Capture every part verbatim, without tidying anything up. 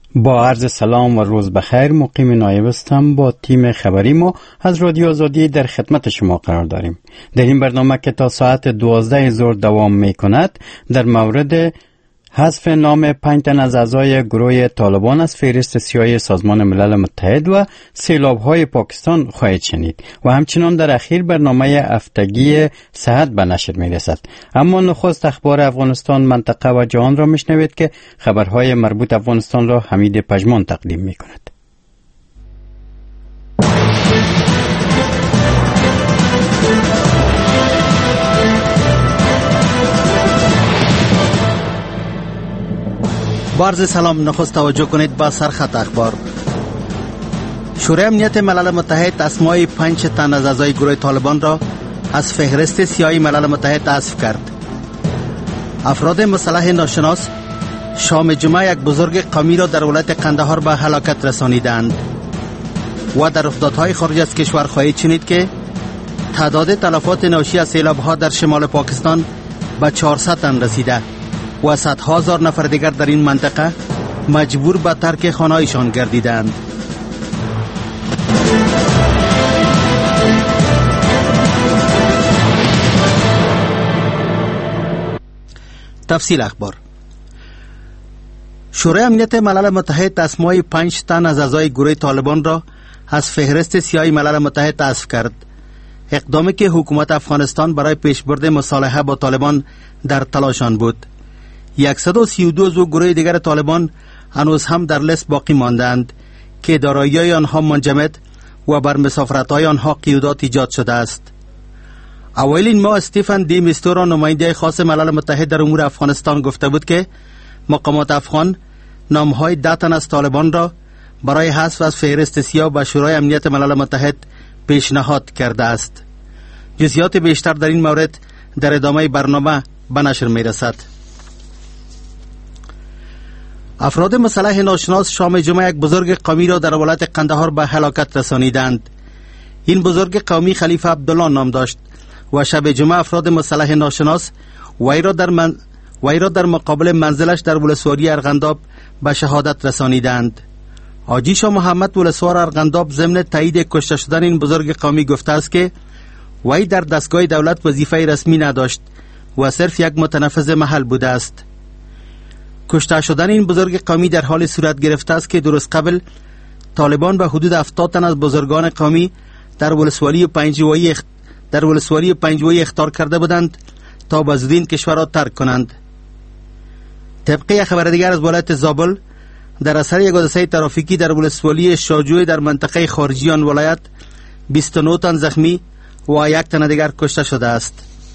با عرض سلام و روز بخیر، مقیم نایب هستم. با تیم خبری ما از رادیو آزادی در خدمت شما قرار داریم. در این برنامه که تا ساعت دوازده ظهر دوام می کند، در مورد حذف نام پنج تن از اعضای گروه طالبان از فهرست سیاهی سازمان ملل متحد و سیلاب‌های پاکستان خواهید شنید و همچنان در اخیر برنامه هفتگی صحت به نشر می‌رسد. اما نخست اخبار افغانستان، منطقه و جهان را میشنوید که خبرهای مربوط افغانستان را حمید پژمان تقدیم می‌کند. با عرض سلام، نخست توجه کنید با سرخط اخبار. شورای امنیت ملل متحد اسمای پنج تن از اعضای گروه طالبان را از فهرست سیاهی ملل متحد حذف کرد. افراد مسلح ناشناس شام جمعه یک بزرگ قومی را در ولایت قندهار به هلاکت رسانیدند. و در رخدادهای خارج از کشور خواهید شنید که تعداد تلفات ناشی از سیلاب‌ها در شمال پاکستان به چهارصد تن رسیده و صدها هزار نفر دیگر در این منطقه مجبور به ترک خانه‌هایشان گردیدند. تفصیل اخبار. شورای امنیت ملل متحد اسمای پنج تن از اعضای گروه طالبان را از فهرست سیاهی ملل متحد حذف کرد. اقدامی که حکومت افغانستان برای پیشبرد مصالحه با طالبان در تلاش آن بود. صد و سی و دو عضو گروه دیگر طالبان هنوز هم در لیست باقی ماندند که دارایی‌های آنها منجمد و بر مسافرت‌های آنها قیودات ایجاد شده است. اوایل این ماه استیفن دی میستورا، نماینده خاص ملل متحد در امور افغانستان، گفته بود که مقامات افغان نام‌های ده تن از طالبان را برای حذف از فهرست سیاه به شورای امنیت ملل متحد پیشنهاد کرده است. جزئیات بیشتر در این مورد در ادامه برنامه به نشر می‌رسد. افراد مسلح ناشناس شام جمعه یک بزرگ قومی را در ولایت قندهار به هلاکت رسانیدند. این بزرگ قومی خلیفه عبدالله نام داشت و شب جمعه افراد مسلح ناشناس وی را در من... وی را در مقابل منزلش در ولسوالی ارغنداب به شهادت رسانیدند. حاجی شاه محمد ولسوار ارغنداب ضمن تایید کشته شدن این بزرگ قومی گفته است که وی در دستگاه دولت وظیفه رسمی نداشت و صرف یک متنفذ محل بوده است. کشته شدن این بزرگ قومی در حال صورت گرفته است که درست قبل طالبان به حدود هفتاد تن از بزرگان قومی در ولسوالی پنجوایی اخت... در ولسوالی پنجوایی اخطار کرده بودند تا به زودی این کشور را ترک کنند. طبق یک خبر دیگر از ولایت زابل، در اثر یک حادثه ترافیکی در ولسوالی شاجوی در منطقه خارجی آن ولایت بیست و نه تن زخمی و یک تن دیگر کشته شده است.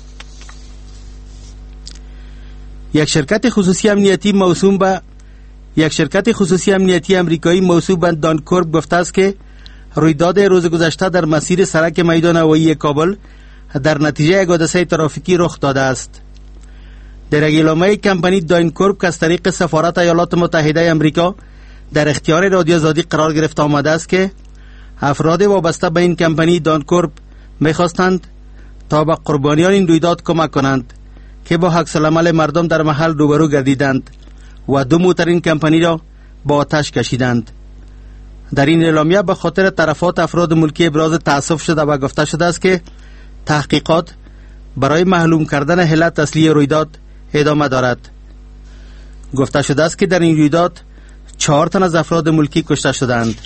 یک شرکت خصوصی امنیتی موسوم به یک شرکت خصوصی امنیتی امریکایی موسوم به دانکورپ گفته است که رویداد روز گذشته در مسیر سرک میدان هوایی کابل در نتیجه یک حادثه ترافیکی رخ داده است. در اعلامیه کمپانی دانکورپ که از طریق سفارت ایالات متحده امریکا در اختیار رادیو آزادی قرار گرفته آمده است که افراد وابسته به این کمپانی دانکورپ می‌خواستند تا به قربانیان این رویداد کمک کنند که با عکس العمل مردم در محل روبرو گردیدند و دو موتر این کمپانی را با آتش کشیدند. در این اعلامیه به خاطر تلفات افراد ملکی ابراز تأسف شده و گفته شده است که تحقیقات برای معلوم کردن علت اصلی رویداد ادامه دارد. گفته شده است که در این رویداد چهار تن از افراد ملکی کشته شدند.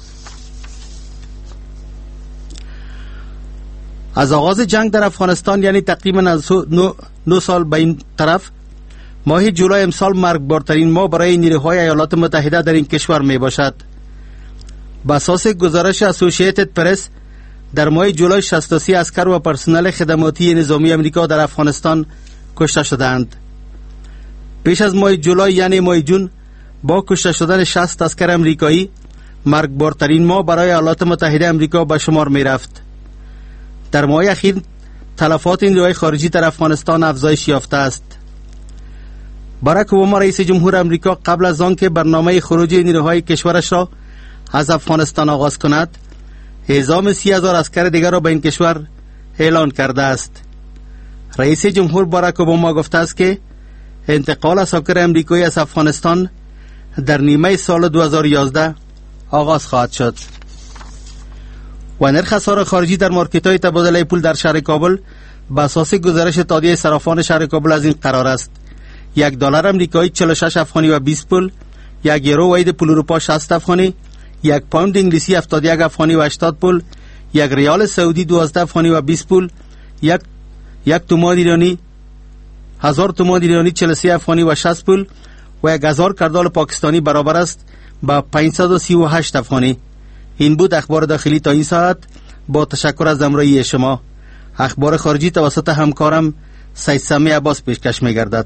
از آغاز جنگ در افغانستان، یعنی تقریبا از نه سال به این طرف، ماه جولای امسال مرگبارترین ماه برای نیروهای ایالات متحده در این کشور می باشد. به اساس گزارش اسوسییتد پرس، در ماه جولای شصت و سه عسکر و پرسنل خدماتی نظامی امریکا در افغانستان کشته شدند. پیش از ماه جولای یعنی ماه جون، با کشته شدن شصت عسکر امریکایی، مرگبارترین ماه برای ایالات متحده امریکا به شمار می رفت. در ماه اخیر تلفات نیروهای خارجی در افغانستان افزایش یافته است. باراک اوباما رئیس جمهور امریکا قبل از آن که برنامه خروج نیروهای کشورش را از افغانستان آغاز کند، اعزام سی هزار عسکر دیگر را به این کشور اعلان کرده است. رئیس جمهور باراک اوباما گفته است که انتقال عساکر امریکایی از افغانستان در نیمه سال دو هزار و یازده آغاز خواهد شد. و نرخ اسعار خارجی در مارکت‌های تبادله پول در شهر کابل به اساس گزارش تادیه صرافان شهر کابل از این قرار است: یک دلار امریکایی چهل و شش افغانی و بیست پول، یک یورو و عید پول اروپا شصت افغانی، یک پوند انگلیسی هفتاد و یک افغانی و هشتاد پول، یک ریال سعودی دوازده افغانی و بیست پول، یک یک تومان ایرانی هزار تومان ایرانی چهل و سه افغانی و شصت پول و یک هزار کردال پاکستانی برابر است با پانصد و سی و هشت افغانی. این بود اخبار داخلی تا این ساعت. با تشکر از همراهی شما. اخبار خارجی توسط همکارم سید سمی عباس پیشکش می گردد.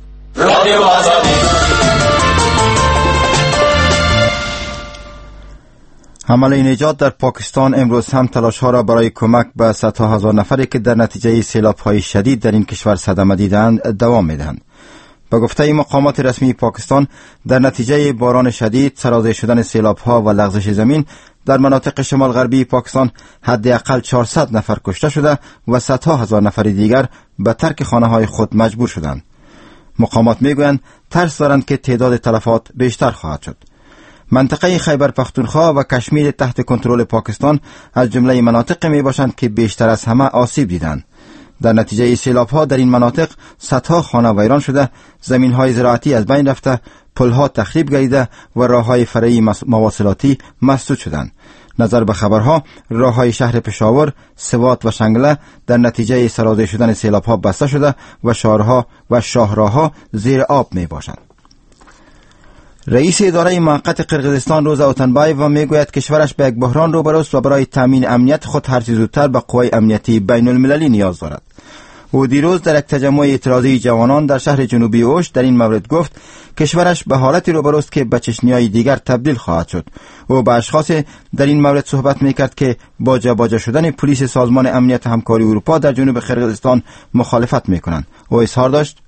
حمله نجات در پاکستان امروز هم تلاش ها را برای کمک به صدها هزار نفری که در نتیجه سیلاب های شدید در این کشور صدمه دیدند دوام می دهند. به گفته مقامات رسمی پاکستان، در نتیجه باران شدید، سرازیر شدن سیلاب ها و لغزش زمین در مناطق شمال غربی پاکستان حداقل چهارصد نفر کشته شده و صدها هزار نفر دیگر به ترک خانه های خود مجبور شدند. مقامات میگویند ترس دارند که تعداد تلفات بیشتر خواهد شد. منطقه خیبر پختونخوا و کشمیر تحت کنترل پاکستان از جمله مناطق می باشند که بیشتر از همه آسیب دیدند. در نتیجه سیلاب ها در این مناطق صدها خانه ویران شده، زمین های زراعتی از بین رفته، پل ها تخریب گردیده و راه های فرعی مواصلاتی مسدود شدند. نظر به خبرها، راه های شهر پشاور، سوات و شنگله در نتیجه سرازیر شدن سیلاب ها بسته شده و شهرها و شاهراها زیر آب می باشند. رئیس اداره موقت قرقیزستان روزا اوتنبایف میگوید کشورش به یک بحران روبروست و برای تامین امنیت خود هرچه زودتر به قوای امنیتی بین المللی نیاز دارد. او دیروز در یک تجمع اعتراضی جوانان در شهر جنوبی اوش در این مورد گفت کشورش به حالتی روبروست که به چشنی‌های دیگر تبدیل خواهد شد. او با اشخاص در این مورد صحبت میکرد که با جابجا شدن پلیس سازمان امنیت همکاری اروپا در جنوب قرقیزستان مخالفت میکنند. او اظهار داشت: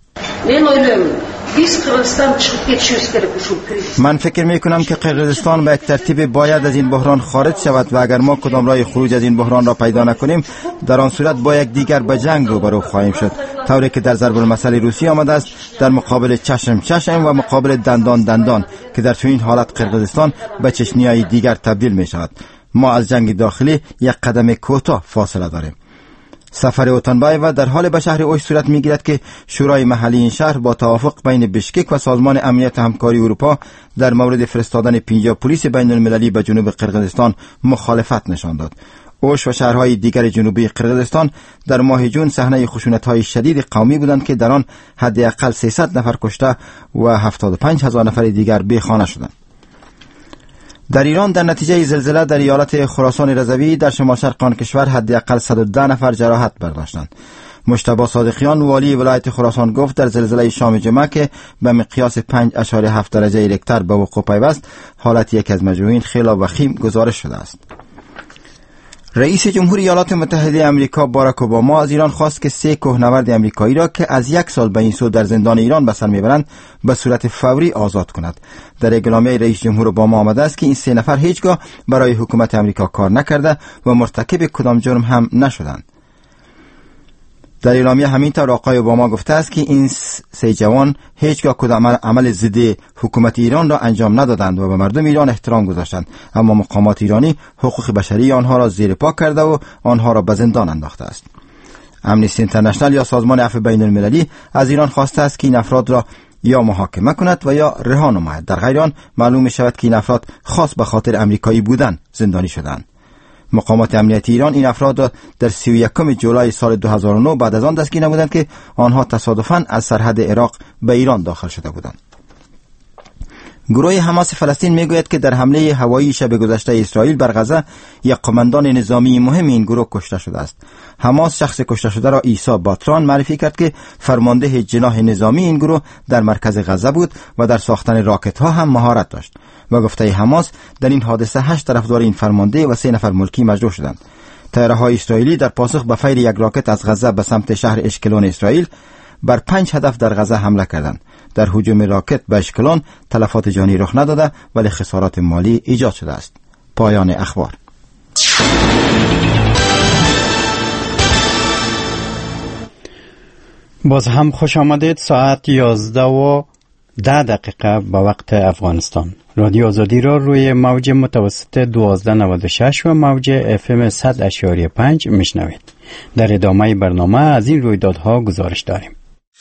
من فکر می کنم که قرقیزستان به یک ترتیب باید از این بحران خارج شود و اگر ما کدام راه خروج از این بحران را پیدا نکنیم در آن صورت با یک دیگر به جنگ روبرو خواهیم شد، طوری که در ضرب المثل روسی آمده است، در مقابل چشم چشم و مقابل دندان دندان، که در تو این حالت قرقیزستان به چشنی‌های دیگر تبدیل می شود. ما از جنگ داخلی یک قدم کوتاه فاصله داریم. سفر اوتنبایف در حال به شهر اوش صورت میگیرد که شورای محلی این شهر با توافق بین بشکک و سازمان امنیت همکاری اروپا در مورد فرستادن پنجاه پلیس بین المللی به جنوب قرقیزستان مخالفت نشان داد. اوش و شهرهای دیگر جنوبی قرقیزستان در ماه جون صحنه خشونت‌های شدید قومی بودند که در آن حداقل سیصد نفر کشته و هفتاد و پنج هزار نفر دیگر بیخانه شدند. در ایران در نتیجه زلزله در ایالت خراسان رضوی در شمال شرق آن کشور حداقل صد و ده نفر جراحت برداشتند. مجتبی صادقیان والی ولایت خراسان گفت در زلزله شام جمعه که به مقیاس پنج اشاره هفت درجه ریکتر به وقوع پیوست، حالت یک از مجروحین خیلی وخیم گزارش شده است. رئیس جمهور ایالات متحده آمریکا باراک اوباما از ایران خواست که سه کوهنورد آمریکایی را که از یک سال به این سو در زندان ایران به سر میبرند به صورت فوری آزاد کند. در اعلامیه رئیس جمهور اوباما آمده است که این سه نفر هیچگاه برای حکومت آمریکا کار نکرده و مرتکب کدام جرم هم نشدند. در اعلامیه همینطور آقای اوباما گفته است که این سه جوان هیچگاه کدام عمل ضد حکومت ایران را انجام ندادند و به مردم ایران احترام گذاشتند، اما مقامات ایرانی حقوق بشری آنها را زیر پا کرده و آنها را به زندان انداخته است. امنیستی اینترنشنال یا سازمان عفو بین المللی از ایران خواسته است که این افراد را یا محاکمه کند و یا رها نماید. در غیر آن معلوم می شود که این افراد خاص به خاطر امریکایی بودن زندانی شدند. مقامات امنیتی ایران این افراد را در سی و یکم جولای سال دو هزار و نه بعد از آن دستگیر نمودند که آنها تصادفاً از سرحد عراق به ایران داخل شده بودند. گروه حماس فلسطین میگوید که در حمله هوایی شب گذشته اسرائیل بر غزه یک قماندان نظامی مهم این گروه کشته شده است. حماس شخص کشته شده را عیسی باتران معرفی کرد که فرمانده جناح نظامی این گروه در مرکز غزه بود و در ساختن راکت ها هم مهارت داشت. و گفته حماس در این حادثه هشت طرفدار این فرمانده و سه نفر ملکی مجروح شدند. طیاره‌های اسرائیلی در پاسخ به فیر یک راکت از غزه به سمت شهر اشکلون اسرائیل بر پنج هدف در غزه حمله کردند. در هجوم راکت به اشکلون تلفات جانی رخ نداده ولی خسارات مالی ایجاد شده است. پایان اخبار. باز هم خوش آمدید. ساعت یازده و ده دقیقه به وقت افغانستان. رادیو آزادی را روی موج متوسط دوازده نود و شش و موج اف ام صد اشاری پنج میشنوید. در ادامه برنامه از این رویدادها گزارش داریم.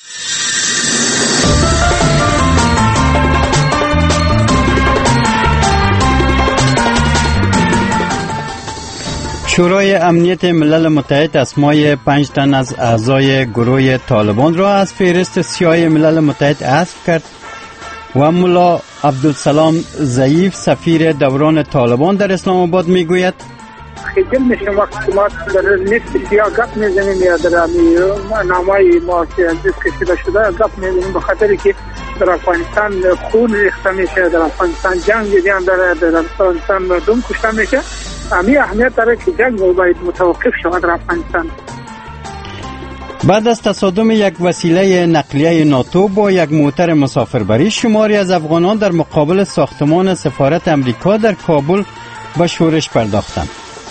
شورای امنیت ملل متحد اسمای پنج تن از اعضای گروه طالبان را از فهرست سیاه ملل متحد حذف کرد و ملا عبدالسلام ضعیف سفیر دوران طالبان در اسلام آباد میگوید خیلی میشه وقت ما در لیست سیاه گپ میزنیم یا در نامای ما که کشیده شده گپ میزنیم به خاطری که در افغانستان خون ریخته میشه، در افغانستان جنگ دیان در در افغانستان مردم کشته میشه. امی اهمیت داره که جنگ باید متوقف شود در افغانستان. بعد از تصادم یک وسیله نقلیه ناتو با یک موتر مسافربری، شماری از افغانان در مقابل ساختمان سفارت امریکا در کابل به شورش پرداختند.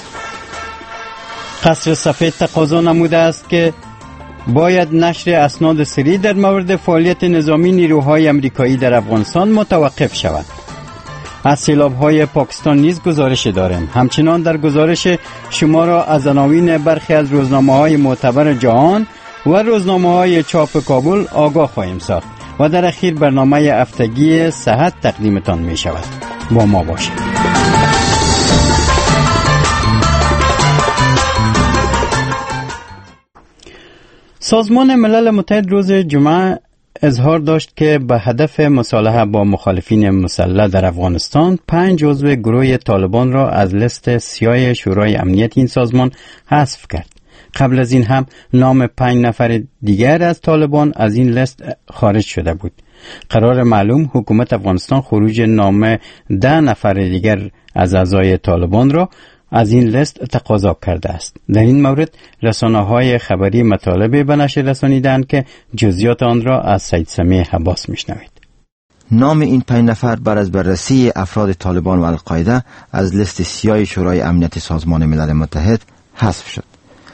قصر سفید تقاضا نموده است که باید نشر اسناد سری در مورد فعالیت نظامی نیروهای امریکایی در افغانستان متوقف شود. از سیلاب‌های پاکستان نیز گزارش داریم. همچنان در گزارش شما را از عناوین برخی از روزنامه‌های معتبر جهان و روزنامه‌های چاپ کابل آگاه خواهیم ساخت و در اخیر برنامه هفتگی صحت تقدیمتان می شود. با ما باشید. سازمان ملل متحد روز جمعه اظهار داشت که به هدف مصالحه با مخالفین مسلح در افغانستان پنج عضو گروه طالبان را از لیست سیاه شورای امنیت این سازمان حذف کرد. قبل از این هم نام پنج نفر دیگر از طالبان از این لیست خارج شده بود. قرار معلوم حکومت افغانستان خروج نام ده نفر دیگر از اعضای طالبان را از این لیست تقاضا کرده است. در این مورد رسانه‌های خبری مطالبه به نشر رسانیدند که جزئیات آن را از سید سمیع حباس میشنوید. نام این پنج نفر بر از بررسی افراد طالبان و القاعده از لیست سیاه شورای امنیت سازمان ملل متحد حذف شد.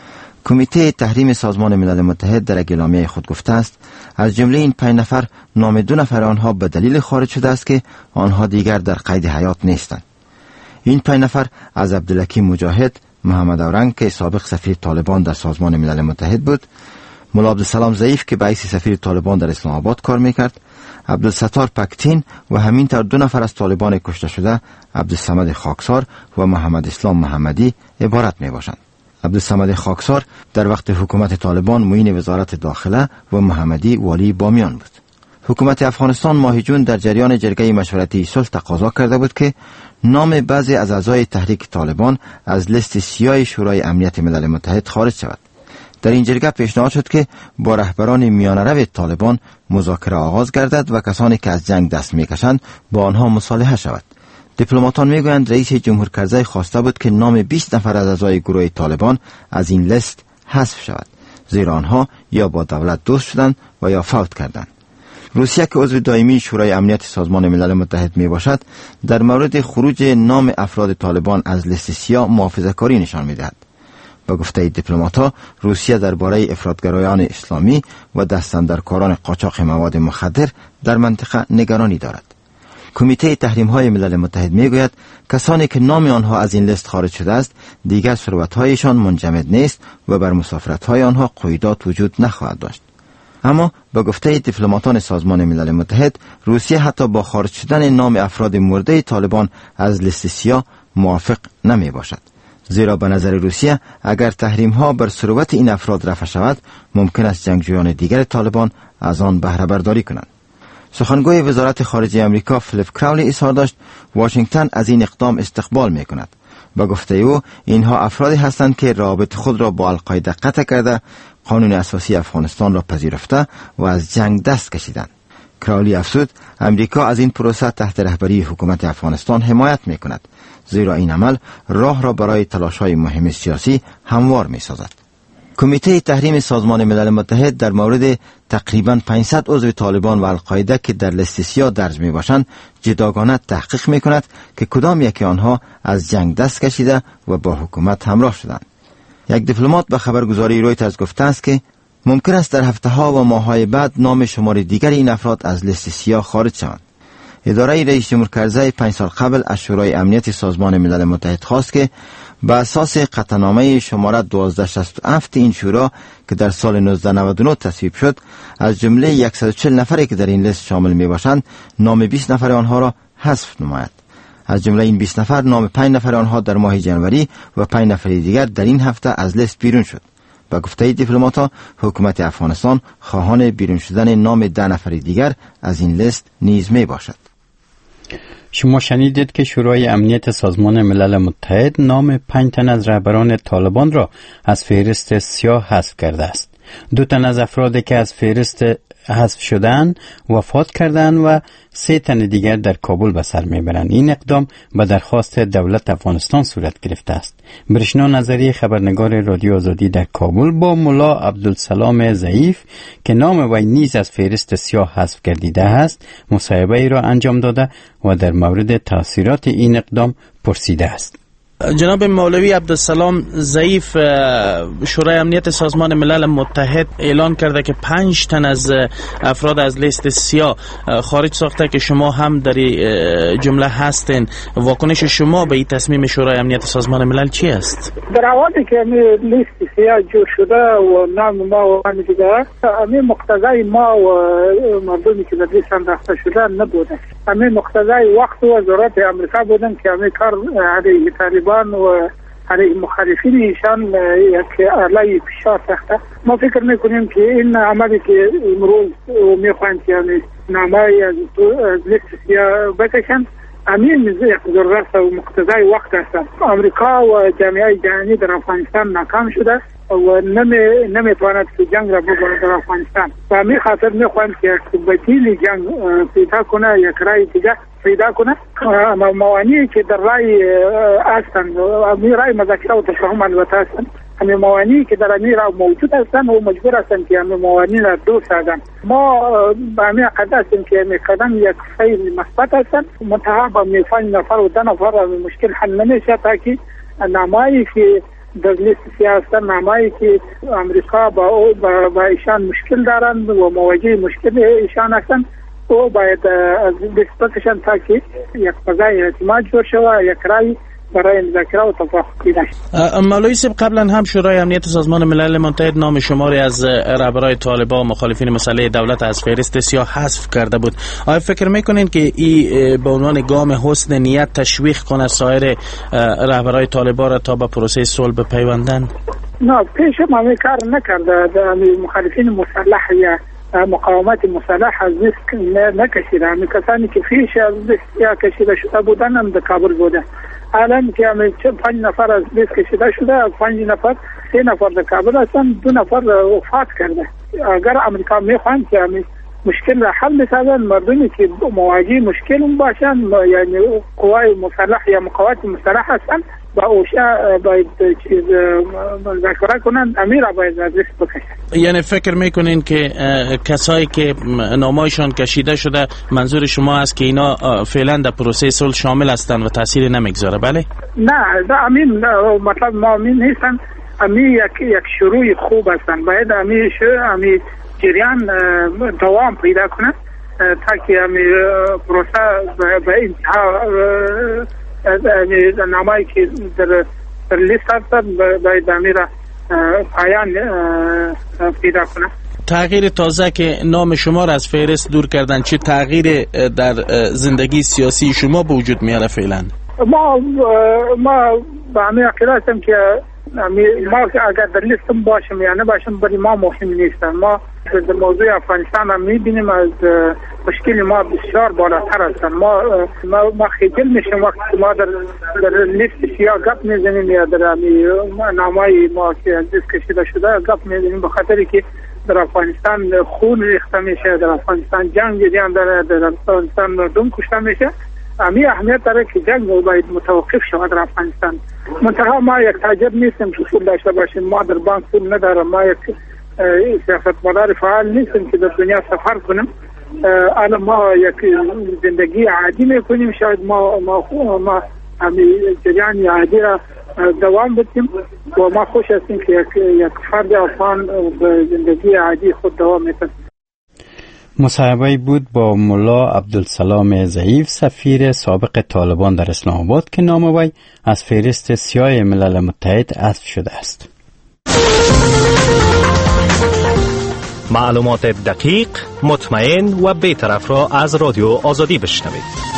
کمیته تحریم سازمان ملل متحد در اعلامیه خود گفته است از جمله این پنج نفر نام دو نفر آنها به دلیل خارج شده است که آنها دیگر در قید حیات نیستند. این پنج نفر از عبدالحکیم مجاهد، محمد اورنگ که سابق سفیر طالبان در سازمان ملل متحد بود، ملا عبدالسلام ضعیف که به حیث سفیر طالبان در اسلام آباد کار میکرد، عبدالستار پکتین و همینطور دو نفر از طالبان کشته شده عبدالصمد خاکسار و محمد اسلام محمدی عبارت می باشند. عبدالصمد خاکسار در وقت حکومت طالبان معین وزارت داخله و محمدی والی بامیان بود. حکومت افغانستان ماه جون در جریان جرگه مشورتی صلح تقاضا کرده بود که نام بعضی از اعضای تحریک طالبان از لیست سیاه شورای امنیت ملل متحد خارج شود. در این جرگه پیشنهاد شد که با رهبران میانه‌رو طالبان مذاکره آغاز گردد و کسانی که از جنگ دست میکشند با آنها مصالحه شود. دیپلماتان میگویند رئیس جمهور کرزی خواسته بود که نام بیست نفر از اعضای گروه طالبان از این لیست حذف شود، زیرا آنها یا با دولت دوست شدند و یا فوت کردند. روسیه که عضو دائمی شورای امنیت سازمان ملل متحد می باشد در مورد خروج نام افراد طالبان از لیست سیاه محافظه‌کاری نشان می دهد. با گفته دیپلمات‌ها روسیه درباره افراطگرایان اسلامی و دستاندرکاران قاچاق مواد مخدر در منطقه نگرانی دارد. کمیته تحریم‌های ملل متحد میگوید کسانی که نام آنها از این لیست خارج شده است دیگر ثروت‌هایشان منجمد نیست و بر مسافرت‌های آنها قیودات وجود نخواهد داشت. اما با گفته دیپلماتان سازمان ملل متحد روسیه حتی با خارج شدن نام افراد مرده طالبان از لیست سیاه موافق نمی باشد، زیرا به نظر روسیه اگر تحریم ها بر ثروت این افراد رفع شود ممکن است جنگجویان دیگر طالبان از آن بهره برداری کنند. سخنگوی وزارت خارجه آمریکا فلیپ کراولی اظهار داشت واشنگتن از این اقدام استقبال می کند. با گفته او اینها افرادی هستند که رابط خود را با القاعده قطع کرده، قانون اساسی افغانستان را پذیرفته و از جنگ دست کشیدند. کراولی افزود امریکا از این پروسه تحت رهبری حکومت افغانستان حمایت می کند، زیرا این عمل راه را برای تلاش‌های مهم سیاسی هموار می سازد. کمیته تحریم سازمان ملل متحد در مورد تقریباً پانصد عضو طالبان و القاعده که در لیست سیاه درج می باشند جداگانه تحقیق می کند که کدام یکی آنها از جنگ دست کشیده و با حکومت همراه شدند. یک دیپلمات به خبرگزاری رویترز گفته است که ممکن است در هفته ها و ماه های بعد نام شمار دیگر این افراد از لیست سیاه خارج شوند. اداره رئیس جمهور کرزی پنج سال قبل از شورای امنیت سازمان ملل متحد خواست که به اساس قطعنامه شماره دوازده شصت و هفت این شورا که در سال نوزده نود و نه تصویب شد، از جمله صد و چهل نفری که در این لیست شامل می باشند نام بیست نفر آنها را حذف نماید. از جمله این بیست نفر نام پنج نفر آنها در ماه جنوری و پنج نفر دیگر در این هفته از لیست بیرون شد. با گفته دیپلمات‌ها، حکومت افغانستان خواهان بیرون شدن نام ده نفر دیگر از این لیست نیز می باشد. شما شنیدید که شورای امنیت سازمان ملل متحد نام پنج تن از رهبران طالبان را از فهرست سیاه حذف کرده است. دو تن از افرادی که از فهرست حذف شدن وفات کردند و سه تن دیگر در کابل به سر میبرند. این اقدام به درخواست دولت افغانستان صورت گرفته است. برشنا نظری، خبرنگار رادیو آزادی در کابل، با ملا عبدالسلام ضعیف که نام وی نیز از فهرست سیاه حذف گردیده است مصاحبه ای را انجام داده و در مورد تاثیرات این اقدام پرسیده است. جناب مولوی عبدالسلام ضعیف، شورای امنیت سازمان ملل متحد اعلان کرده که پنج تن از افراد از لیست سیاه خارج ساخته که شما هم در جمله هستین. واکنش شما به این تصمیم شورای امنیت سازمان ملل چی است؟ در حالی که لیست سیاه جور شده و نام ما و همه دیگه، همین مقتضای ما و مردمی که در لیست انداخته شده نبوده. همین مقتضای وقت و ضرورت امریکا بودن که همین کار علیه طالبان و علیه مخالفین ایشان یک علیه فشار ساخته. ما فکر میکنیم که این عملی که امروز میخواهند که نامه از لیست سیاه بکشند، همین یک ضرورت و مقتضای وقت است. امریکا و جامعه جهانی در افغانستان ناکام شده و نمی نمیتواند که جنگ را ببرد در افغانستان. و همین خاطر میخواهند که بدیل جنگ پیدا کنه، یک رای دیگه پیدا کنه. موانعی که در رای هستند، همین رای مذاکره و تفاهم البته هستند، همین موانعی که در امیر موجود هستند و مجبور هستند که همین موانع را دور سازند. ما به همین قدر هستیم که همین قدم یک فیل مثبت هستند، منتها با میفان نفر و ده نفر مشکل حل نمیشه تا که نامه‌ای که در لیست سیاست، نامه‌ای که امریکا با با, با ایشان مشکل دارند و مواجه مشکل ایشان هستند او باید از لیست بکشن تا که یک فضای اعتماد جور شود، یک رای برای مذاکره و توافق پیدا شد. مولوی صاحب، قبلا هم شورای امنیت سازمان ملل متحد نام شماری از رهبران طالبان و مخالفین مسئله دولت از فهرست سیاه حذف کرده بود. آیا فکر میکنین که این به عنوان گام حسن نیت تشویق کنه سایر رهبران طالبان را تا به پروسه صلح بپیوندند؟ نه، پیش ما می کار نکرده. مخالفین مسلح یا مقاومت مسلح از لیست نکشیده. همی کسانی که فیش از لیست کشیده شده بودن هم در کابل بوده. الان که همی پنج نفر از لیست کشیده شده، از پنج نفر سه نفر در کابل هستن، دو نفر وفات کرده. اگر امریکا میخواهند که همی مشکل را حل بسازن، مردمی که مواجه مشکل باشن، یعنی قوای مسلح یا مقاومت مسلح هستن، با اوشا باید چیز مذاکره کنند، امیر باید از لیست بکشن. یعنی فکر میکنین که کسایی که نامایشان کشیده شده، منظور شما است که اینا فعلا در پروسه صلح شامل هستند و تأثیر نمیگذاره؟ بله؟ نه، ده امین مطلب ما امین نیستن. امین یک یک شروع خوب هستن. باید امین امین جریان دوام پیدا کنه تا که امین پروسه به انتها نامایی که در در لیست هستن باید امیر پایان پیدا کنه. تغییر تازه که نام شما را از فهرست دور کردن، چه تغییر در زندگی سیاسی شما به وجود میاره فعلا؟ ما ما با همین عقیده هستم که ما اگر در لیستم باشم یا نباشم برای ما مهم نیست. ما در موضوع افغانستان هم میبینیم از مشکل ما بسیار بالاتر هستن. ما ما, ما خجل میشیم وقتی ما در, در لیست سیاه گپ میزنیم یا در نامای ما که از لیست کشیده شده گپ میزنیم، به خاطری که در افغانستان خون ریخته میشه، در افغانستان جنگ جریان داره، در افغانستان مردم کشته میشه. امی اهمیت داره که جنگ باید متوقف شود در افغانستان. منتها ما یک تاجر نیستیم که پول داشته باشیم، ما در بانک پول ندارم، ما یک سیاستمدار فعال نیستیم که در دنیا سفر کنیم. الان ما یک زندگی عادی میکنیم، شاید ما ما ما همین جریان عادی را دوام بدیم و ما خوش هستیم که یک یک فرد افغان به زندگی عادی خود دوام می‌کنه. مصاحبه بود با ملا عبدالسلام ضعیف، سفیر سابق طالبان در اسلام آباد که نام وی از فهرست سیاه ملل متحد حذف شده است. معلومات دقیق، مطمئن و بی‌طرف را از رادیو آزادی بشنوید.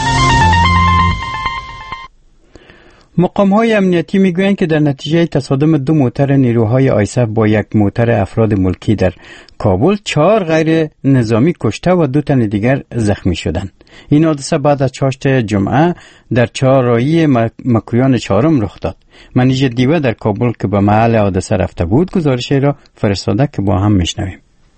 مقام‌های امنیتی میگویند که در نتیجه تصادم دو موتر نیروهای آیسف با یک موتر افراد ملکی در کابل، چهار غیر نظامی کشته و دو تن دیگر زخمی شدند. این حادثه بعد از چاشت جمعه در چهارراهی مکویان چهارم رخ داد. منیژه دیوه در کابل که به محل حادثه رفته بود گزارش را فرستاده که با هم میشنویم.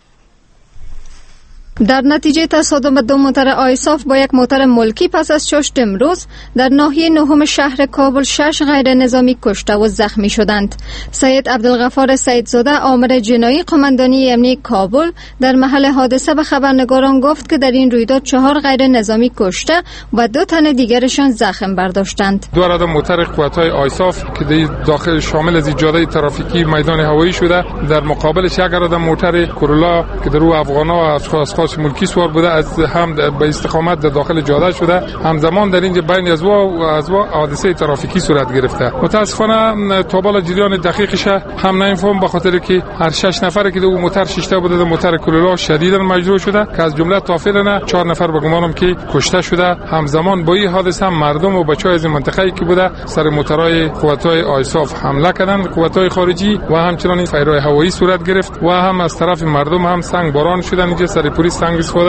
در نتیجه تصادم دو موتر آیساف با یک موتر ملکی پس از چاشت امروز در ناحیه نهم شهر کابل شش غیر نظامی کشته و زخمی شدند. سید عبدالغفار سیدزاده آمر جنایی قماندانی امنیتی کابل در محل حادثه به خبرنگاران گفت که در این رویداد چهار غیر نظامی کشته و دو تن دیگرشان زخم برداشتند. دو عدد موتر قوت‌های آیساف که داخل شامل از جاده ترافیکی میدان هوایی شده، در مقابلش یک عدد موتر کورولا که در رو افغانا و ملکی سوار بوده از هم به استقامت در داخل جاده شده، همزمان در اینجا بین از وا و از وا حادثه ترافیکی صورت گرفته. متاسفانه تا بالا جریان دقیقش هم نمیفهم، به خاطر که هر شش نفر که دو موتر شیشته بوده در موتر کورولا شدیداً مجروح شده که از جمله طافلانه چهار نفر به گمانم که کشته شده. همزمان با این حادثه هم مردم و بچهای از منطقه‌ای که بوده سر موترهای قوت‌های آیساف حمله کردند، قوت‌های خارجی، و همچنین فیرای هوایی صورت گرفت و هم از طرف مردم هم سنگ باران شدن. اینجا سر پلیس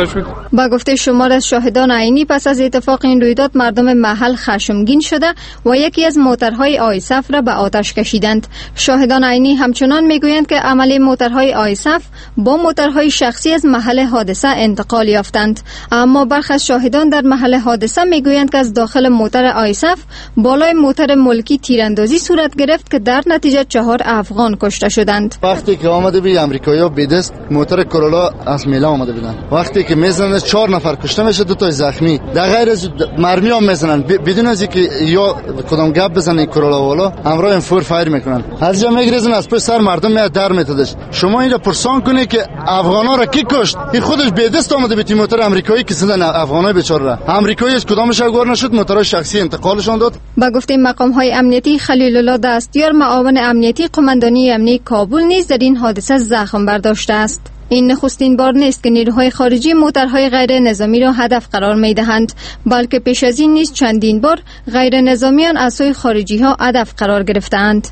با گفته شمار از شاهدان عینی پس از اتفاق این رویداد مردم محل خشمگین شده و یکی از موترهای آیسف را به آتش کشیدند. شاهدان عینی همچنان میگویند که عملی موترهای آیسف با موترهای شخصی از محل حادثه انتقال یافتند، اما برخی از شاهدان در محل حادثه میگویند که از داخل موتر آیسف بالای موتر ملکی تیراندازی صورت گرفت که در نتیجه چهار افغان کشته شدند. وقتی که آمده بی امریکایی‌ها به دست موتر کورولا از میلا آمده بودند، وقتی که میزنن چهار نفر کشته میشه، دو تا زخمی، در غیر از مرمی هم میزنن بدون از اینکه یا کدام گپ بزنن کورولا والا همراه این فور فایر میکنن، از جا میگریزن از پشت سر مردم میاد در میتادش. شما اینو پرسان کنی که افغانا را کی کشت؟ این خودش به دست اومده به موتر امریکایی که سندن افغانای بیچاره را، امریکاییش کدامش گور نشد، موتر شخصی انتقالشون داد. با گفته مقام های امنیتی، خلیل الله دستیار معاون امنیتی قماندانی امنیتی کابل نیز در این حادثه زخم برداشته است. این نخستین بار نیست که نیروهای خارجی موترهای غیر نظامی را هدف قرار می دهند، بلکه پیش از این نیز چندین بار غیر نظامیان از سوی خارجی ها هدف قرار گرفتند.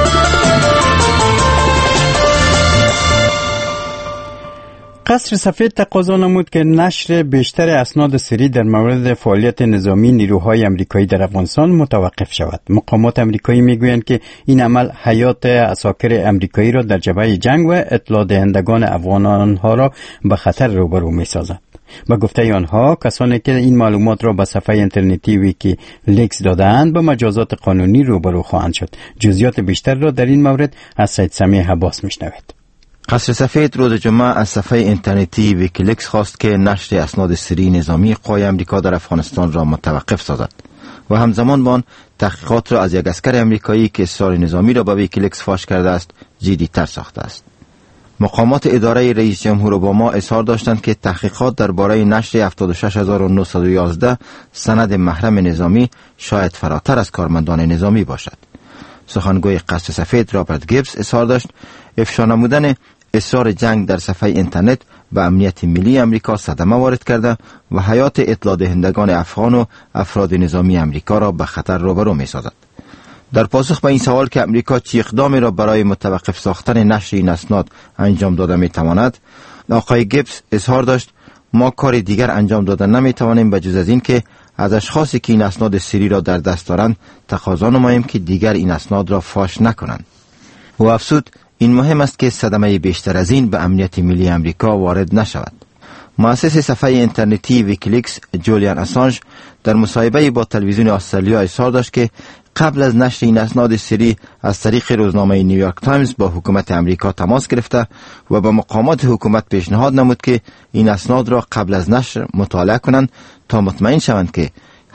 قصر سفید تقاضا نمود که نشر بیشتر اسناد سری در مورد فعالیت نظامی نیروهای امریکایی در افغانستان متوقف شود. مقامات امریکایی میگویند که این عمل حیات عساکر امریکایی را در جبهه جنگ و اطلاع دهندگان افغانان ها را به خطر روبرو میسازد. با گفته آنها، کسانی که این معلومات را به صفحه اینترنتی ویکی لیکس دادند به مجازات قانونی روبرو خواهند شد. جزئیات بیشتر را در این مورد از سید سمیع عباس میشنوید. قصر سفید روز جمعه از صفحه اینترنتی ویکیلیکس خواست که نشر اسناد سری نظامی قوای امریکا در افغانستان را متوقف سازد و همزمان با آن تحقیقات را از یک عسکر امریکایی که اسرار نظامی را به ویکیلیکس فاش کرده است جدی تر ساخته است. مقامات اداره رئیس جمهور اوباما اظهار داشتند که تحقیقات درباره نشر هفتاد و شش هزار و نهصد و یازده سند محرم نظامی شاید فراتر از کارمندان نظامی باشد. سخنگوی قصر سفید رابرت گیبز اظهار داشت افشا نمودن اصرار جنگ در صفحه اینترنت به امنیت ملی امریکا صدمه وارد کرده و حیات اطلاع دهندگان افغان و افراد نظامی امریکا را به خطر روبرو می سازد. در پاسخ به این سوال که امریکا چه اقدامی را برای متوقف ساختن نشر این اسناد انجام داده می تواند، آقای گیبز اظهار داشت ما کار دیگر انجام داده نمی توانیم بجز از این که از اشخاصی که این اسناد سری را در دست دارند تقاضا نماییم که دیگر این اسناد را فاش نکنند. و افزود این مهم است که صدمه بیشتر از این به امنیت ملی امریکا وارد نشود. مؤسس صفحه اینترنتی ویکیلیکس جولیان اسانژ در مصاحبه با تلویزیون استرالیا اظهار داشت که قبل از نشر این اسناد سری از طریق روزنامه نیویورک تایمز با حکومت امریکا تماس گرفته و به مقامات حکومت پیشنهاد نمود که این اسناد را قبل از نشر مطالعه کنند تا مطمئن شوند که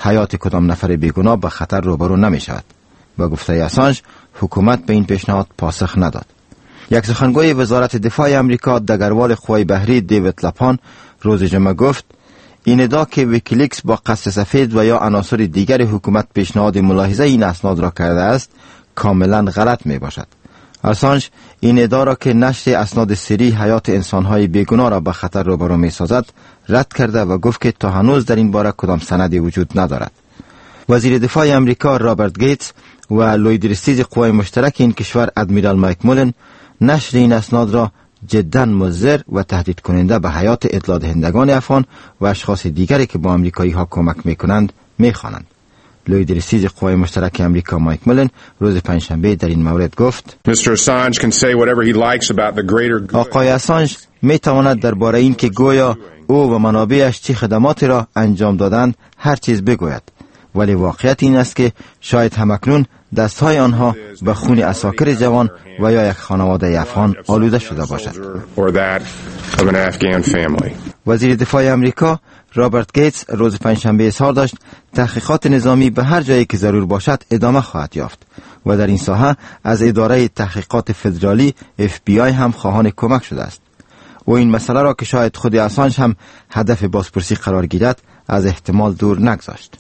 حیات کدام نفر بیگناه به خطر روبرو نمی شود. با گفته اسانژ حکومت به این پیشنهاد پاسخ نداد. یک سخنگوی وزارت دفاع امریکا دگروال قوای بحری دیوید لپان روز جمعه گفت این ادعا که ویکیلیکس با قصد سفید و یا عناصر دیگر حکومت پیشنهاد ملاحظه این اسناد را کرده است کاملا غلط می باشد. اسانژ این ادعا را که نشر اسناد سری حیات انسانهای بیگناه را به خطر روبرو می سازد رد کرده و گفت که تا هنوز در این باره کدام سندی وجود ندارد. وزیر دفاع امریکا رابرت گیتس و لوید رستیز قوای مشترک این کشور ادمیرال مایک مولن نشر این اسناد را جدا مضر و تهدید کننده به حیات اطلاع دهندگان افغان و اشخاص دیگری که با امریکایی ها کمک میکنند میخوانند. لوید رستیز قوای مشترک امریکا مایک مولن روز پنجشنبه در این مورد گفت آقای اسانژ میتواند درباره این که گویا او و منابعش چه خدماتی را انجام دادند هر چیز بگوید، ولی واقعیت این است که شاید همکنون دستهای آنها به خون عساکر جوان و یا یک خانواده افغان آلوده شده باشد. وزیر دفاع امریکا رابرت گیتس روز پنجشنبه اظهار داشت تحقیقات نظامی به هر جایی که ضرور باشد ادامه خواهد یافت و در این ساحه از اداره تحقیقات فدرالی اف بی آی هم خواهان کمک شده است. و این مسئله را که شاید خود اسانژ هم هدف بازپرسی قرار گیرد از احتمال دور نگذاشت.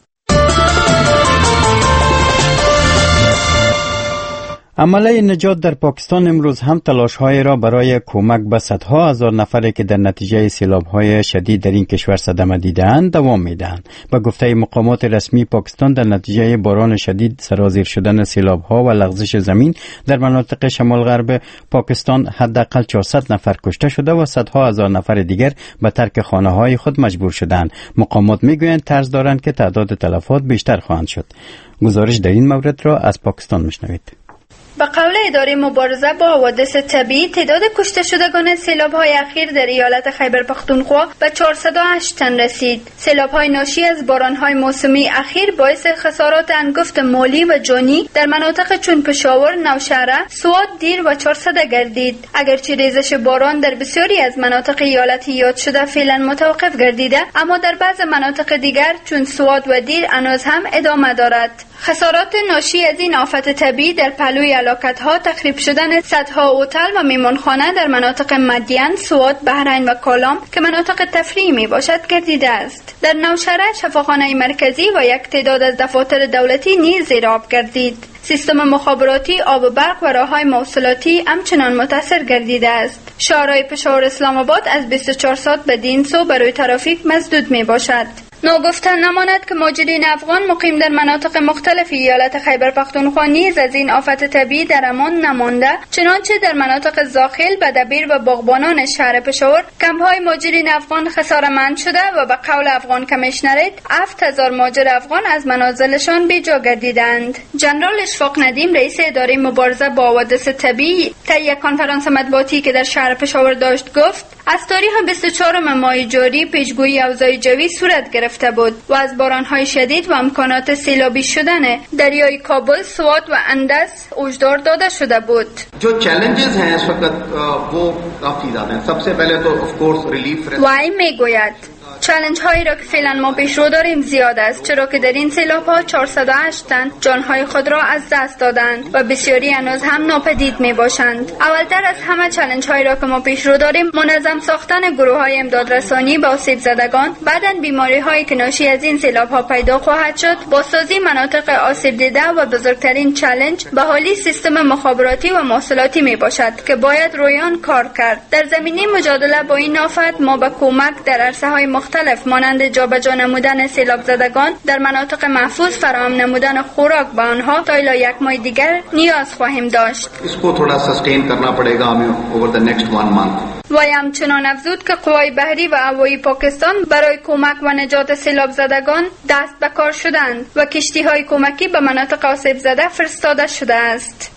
عمله نجات در پاکستان امروز هم تلاش‌های را برای کمک به صدها هزار نفری که در نتیجه سیلاب‌های شدید در این کشور صدمه دیده‌اند دوام می‌دهند. به گفته مقامات رسمی پاکستان در نتیجه باران شدید سرازیر شدن سیلاب‌ها و لغزش زمین در مناطق شمال غرب پاکستان حداقل چهارصد نفر کشته شده و صدها هزار نفر دیگر به ترک خانه‌های خود مجبور شدند. مقامات می‌گویند ترس دارند که تعداد تلفات بیشتر خواهند شد. گزارش در این مورد را از پاکستان می‌شنوید. به قول اداره مبارزه با حوادث طبیعی تعداد کشته شدگان سیلاب‌های اخیر در ایالت خیبر پختونخوا به چهارصد و هشت تن رسید. سیلاب‌های ناشی از باران‌های موسمی اخیر باعث خسارات انگفت مالی و جانی در مناطق چون پشاور، نوشهره، سوات، دیر و چهارسده گردید. اگرچه ریزش باران در بسیاری از مناطق ایالت یاد شده فعلا متوقف گردیده، اما در بعض مناطق دیگر چون سوات و دیر هنوز هم ادامه دارد. خسارات ناشی از این آفت طبیعی در پهلوی هلاکت‌ها تخریب شدن صدها هتل و میمانخانه در مناطق مدین، سوات، بحرین و کالام که مناطق تفریحی می باشد گردیده است. در نوشهره شفاخانه مرکزی و یک تعداد از دفاتر دولتی نیز زیر آب گردید. سیستم مخابراتی، آب و برق و راه‌های موصلاتی همچنان متاثر گردیده است. شهرهای پشاور، اسلام آباد از بیست و چهار ساعت به دین سو برای ترافیک مسدود می باشد. ناگفته نماند که مهاجرین افغان مقیم در مناطق مختلف ایالت خیبر پختونخوا نیز از این آفت طبیعی در امان نمانده، چنانچه در مناطق زاخل، بدبیر و باغبانان شهر پشاور کمپ‌های مهاجرین افغان خساره‌مند شده و به قول افغان کمیشنریت هفت هزار مهاجر افغان از منازلشان بیجا گردیدند. جنرال اشفاق ندیم رئیس اداره مبارزه با حوادث طبیعی طی یک کنفرانس مطبوعاتی که در شهر پشاور داشت گفت از تاریخ بیست و چهارم ماه جاری پیشگویی اوضاع جوی صورت گرفته بود و از باران‌های شدید و امکانات سیلابی شدن دریای کابل، سوات و اندیز هشدار داده شده بود. جو چیلنجز ہیں اس وقت وہ کافی زیادہ ہیں. سب سے پہلے تو اف کورس ریلیف وای میگوید چالش هایی را که فعلا ما پیش رو داریم زیاد است، چرا که در این سیلاب ها چهارصد و هشت تن جانهای خود را از دست دادند و بسیاری هنوز هم ناپدید می باشند. اولتر از همه چالش هایی را که ما پیش رو داریم منظم ساختن گروه های امداد رسانی با آسیب زدگان، بعداً بیماری هایی که ناشی از این سیلاب ها پیدا خواهد شد، بازسازی مناطق آسیب دیده و بزرگترین چالش بحالی سیستم مخابراتی و مواصلاتی می باشد که باید روی آن کار کرد. در زمینه مجادله با این آفت ما به کمک در عرصه های مختلف مانند جابجا نمودن سیلاب زدگان در مناطق محفوظ، فراهم نمودن خوراک به آنها تا الی یک ماه دیگر نیاز خواهیم داشت. इसको थोड़ा सस्टेन करना पड़ेगा हमें over the next one month. و همچنان افزود که قوای بحری و هوایی پاکستان برای کمک و نجات سیلاب زدگان دست به کار شدند و کشتی های کمکی به مناطق آسیب زده فرستاده شده است.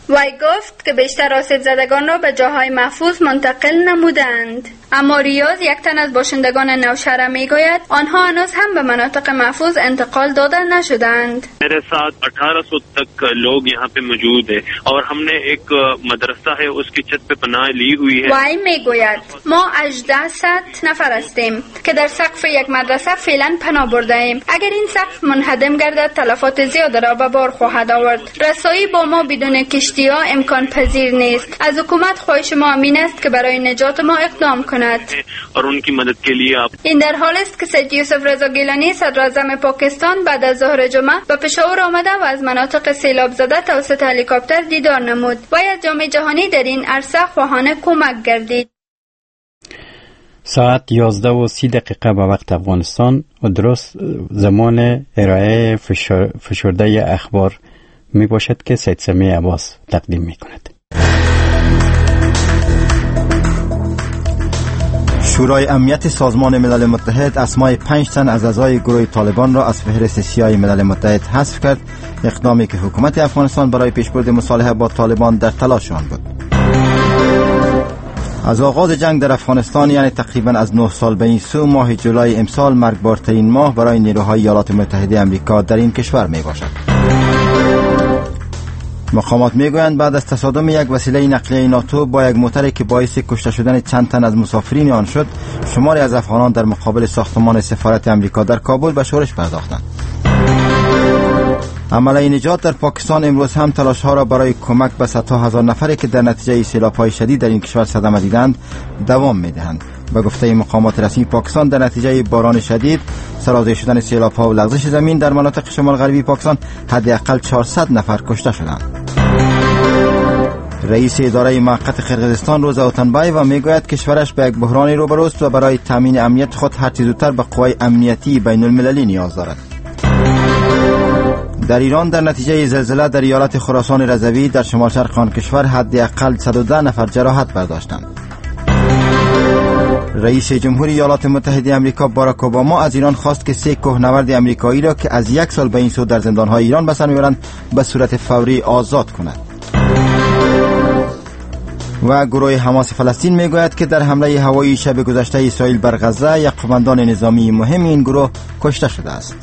وی گفت که بیشتر آسیب زدگان را به جاهای محفوظ منتقل نمودند. اما ریاض، یک تن از باشندگان نوشهر، میگوید آنها هنوز هم به مناطق محفوظ انتقال داده نشدند. मेरे साथ अठारह सौ तक लोग यहाँ पे मौजूद है और हमने एक मदरसा है उसकी छत पे पनाह ली हुई है. وی میگوید ما هجده نفر هستیم که در سقف یک مدرسه فعلا پناه برده ایم. اگر این سقف منهدم گردد تلفات زیاد را به بار خواهد آورد. رسایی با ما بدون کشتی ها امکان پذیر نیست. از حکومت خواهش ما امین است که برای نجات ما اقدام کند. और उनकी मदद के लिए आप. این در حال است که سید یوسف رضا گیلانی صدر اعظم پاکستان بعد از ظهر جمعه به پشاور آمده و از مناطق سیلاب زده توسط هلیکوپتر دیدار نمود و از جامعه جهانی در این عرصه خواهان کمک گردید. ساعت یازده و سی دقیقه به وقت افغانستان و درست زمان ارائه فشرده اخبار می باشد که سید سمیع عباس تقدیم می کند. شورای امنیت سازمان ملل متحد اسمای پنج تن از اعضای گروه طالبان را از فهرست سیاه ملل متحد حذف کرد، اقدامی که حکومت افغانستان برای پیشبرد مصالحه با طالبان در تلاش آن بود. از آغاز جنگ در افغانستان، یعنی تقریبا از نه سال به این سو، ماه جولای امسال مرگبارترین ماه برای نیروهای ایالات متحده آمریکا در این کشور می باشد. مقامات میگویند بعد از تصادم یک وسیله نقلیه ناتو با یک موتری که باعث کشته شدن چند تن از مسافرین آن شد، شماری از افغانان در مقابل ساختمان سفارت آمریکا در کابل به شورش پرداختند. عملیه نجات در پاکستان امروز هم تلاش‌ها را برای کمک به صدها هزار نفری که در نتیجه سیلاب‌های شدید در این کشور صدمه دیدند دوام می‌دهند. به گفته مقامات رسمی پاکستان، در نتیجه باران شدید، سرازیر شدن سیلاب‌ها و لغزش زمین در مناطق شمال غربی پاکستان، حداقل چهارصد نفر کشته شدند. رئیس اداره موقت قرقیزستان روزا اوتنبایو میگوید کشورش به یک بحران روبروست و برای تامین امنیت خود هر چه زودتر به قوای امنیتی بین المللی نیاز دارد. در ایران در نتیجه زلزله در ایالت خراسان رضوی در شمال شرق آن کشور حداقل صد و ده نفر جراحت برداشتند. رئیس جمهوری ایالات متحده آمریکا باراک اوباما از ایران خواست که سه کوهنورد آمریکایی را که از یک سال به این سو در زندان‌های ایران به سر می‌برند به صورت فوری آزاد کند. و گروه حماس فلسطین میگوید که در حمله هوایی شب گذشته اسرائیل بر غزه یک قماندان نظامی مهم این گروه کشته شده است.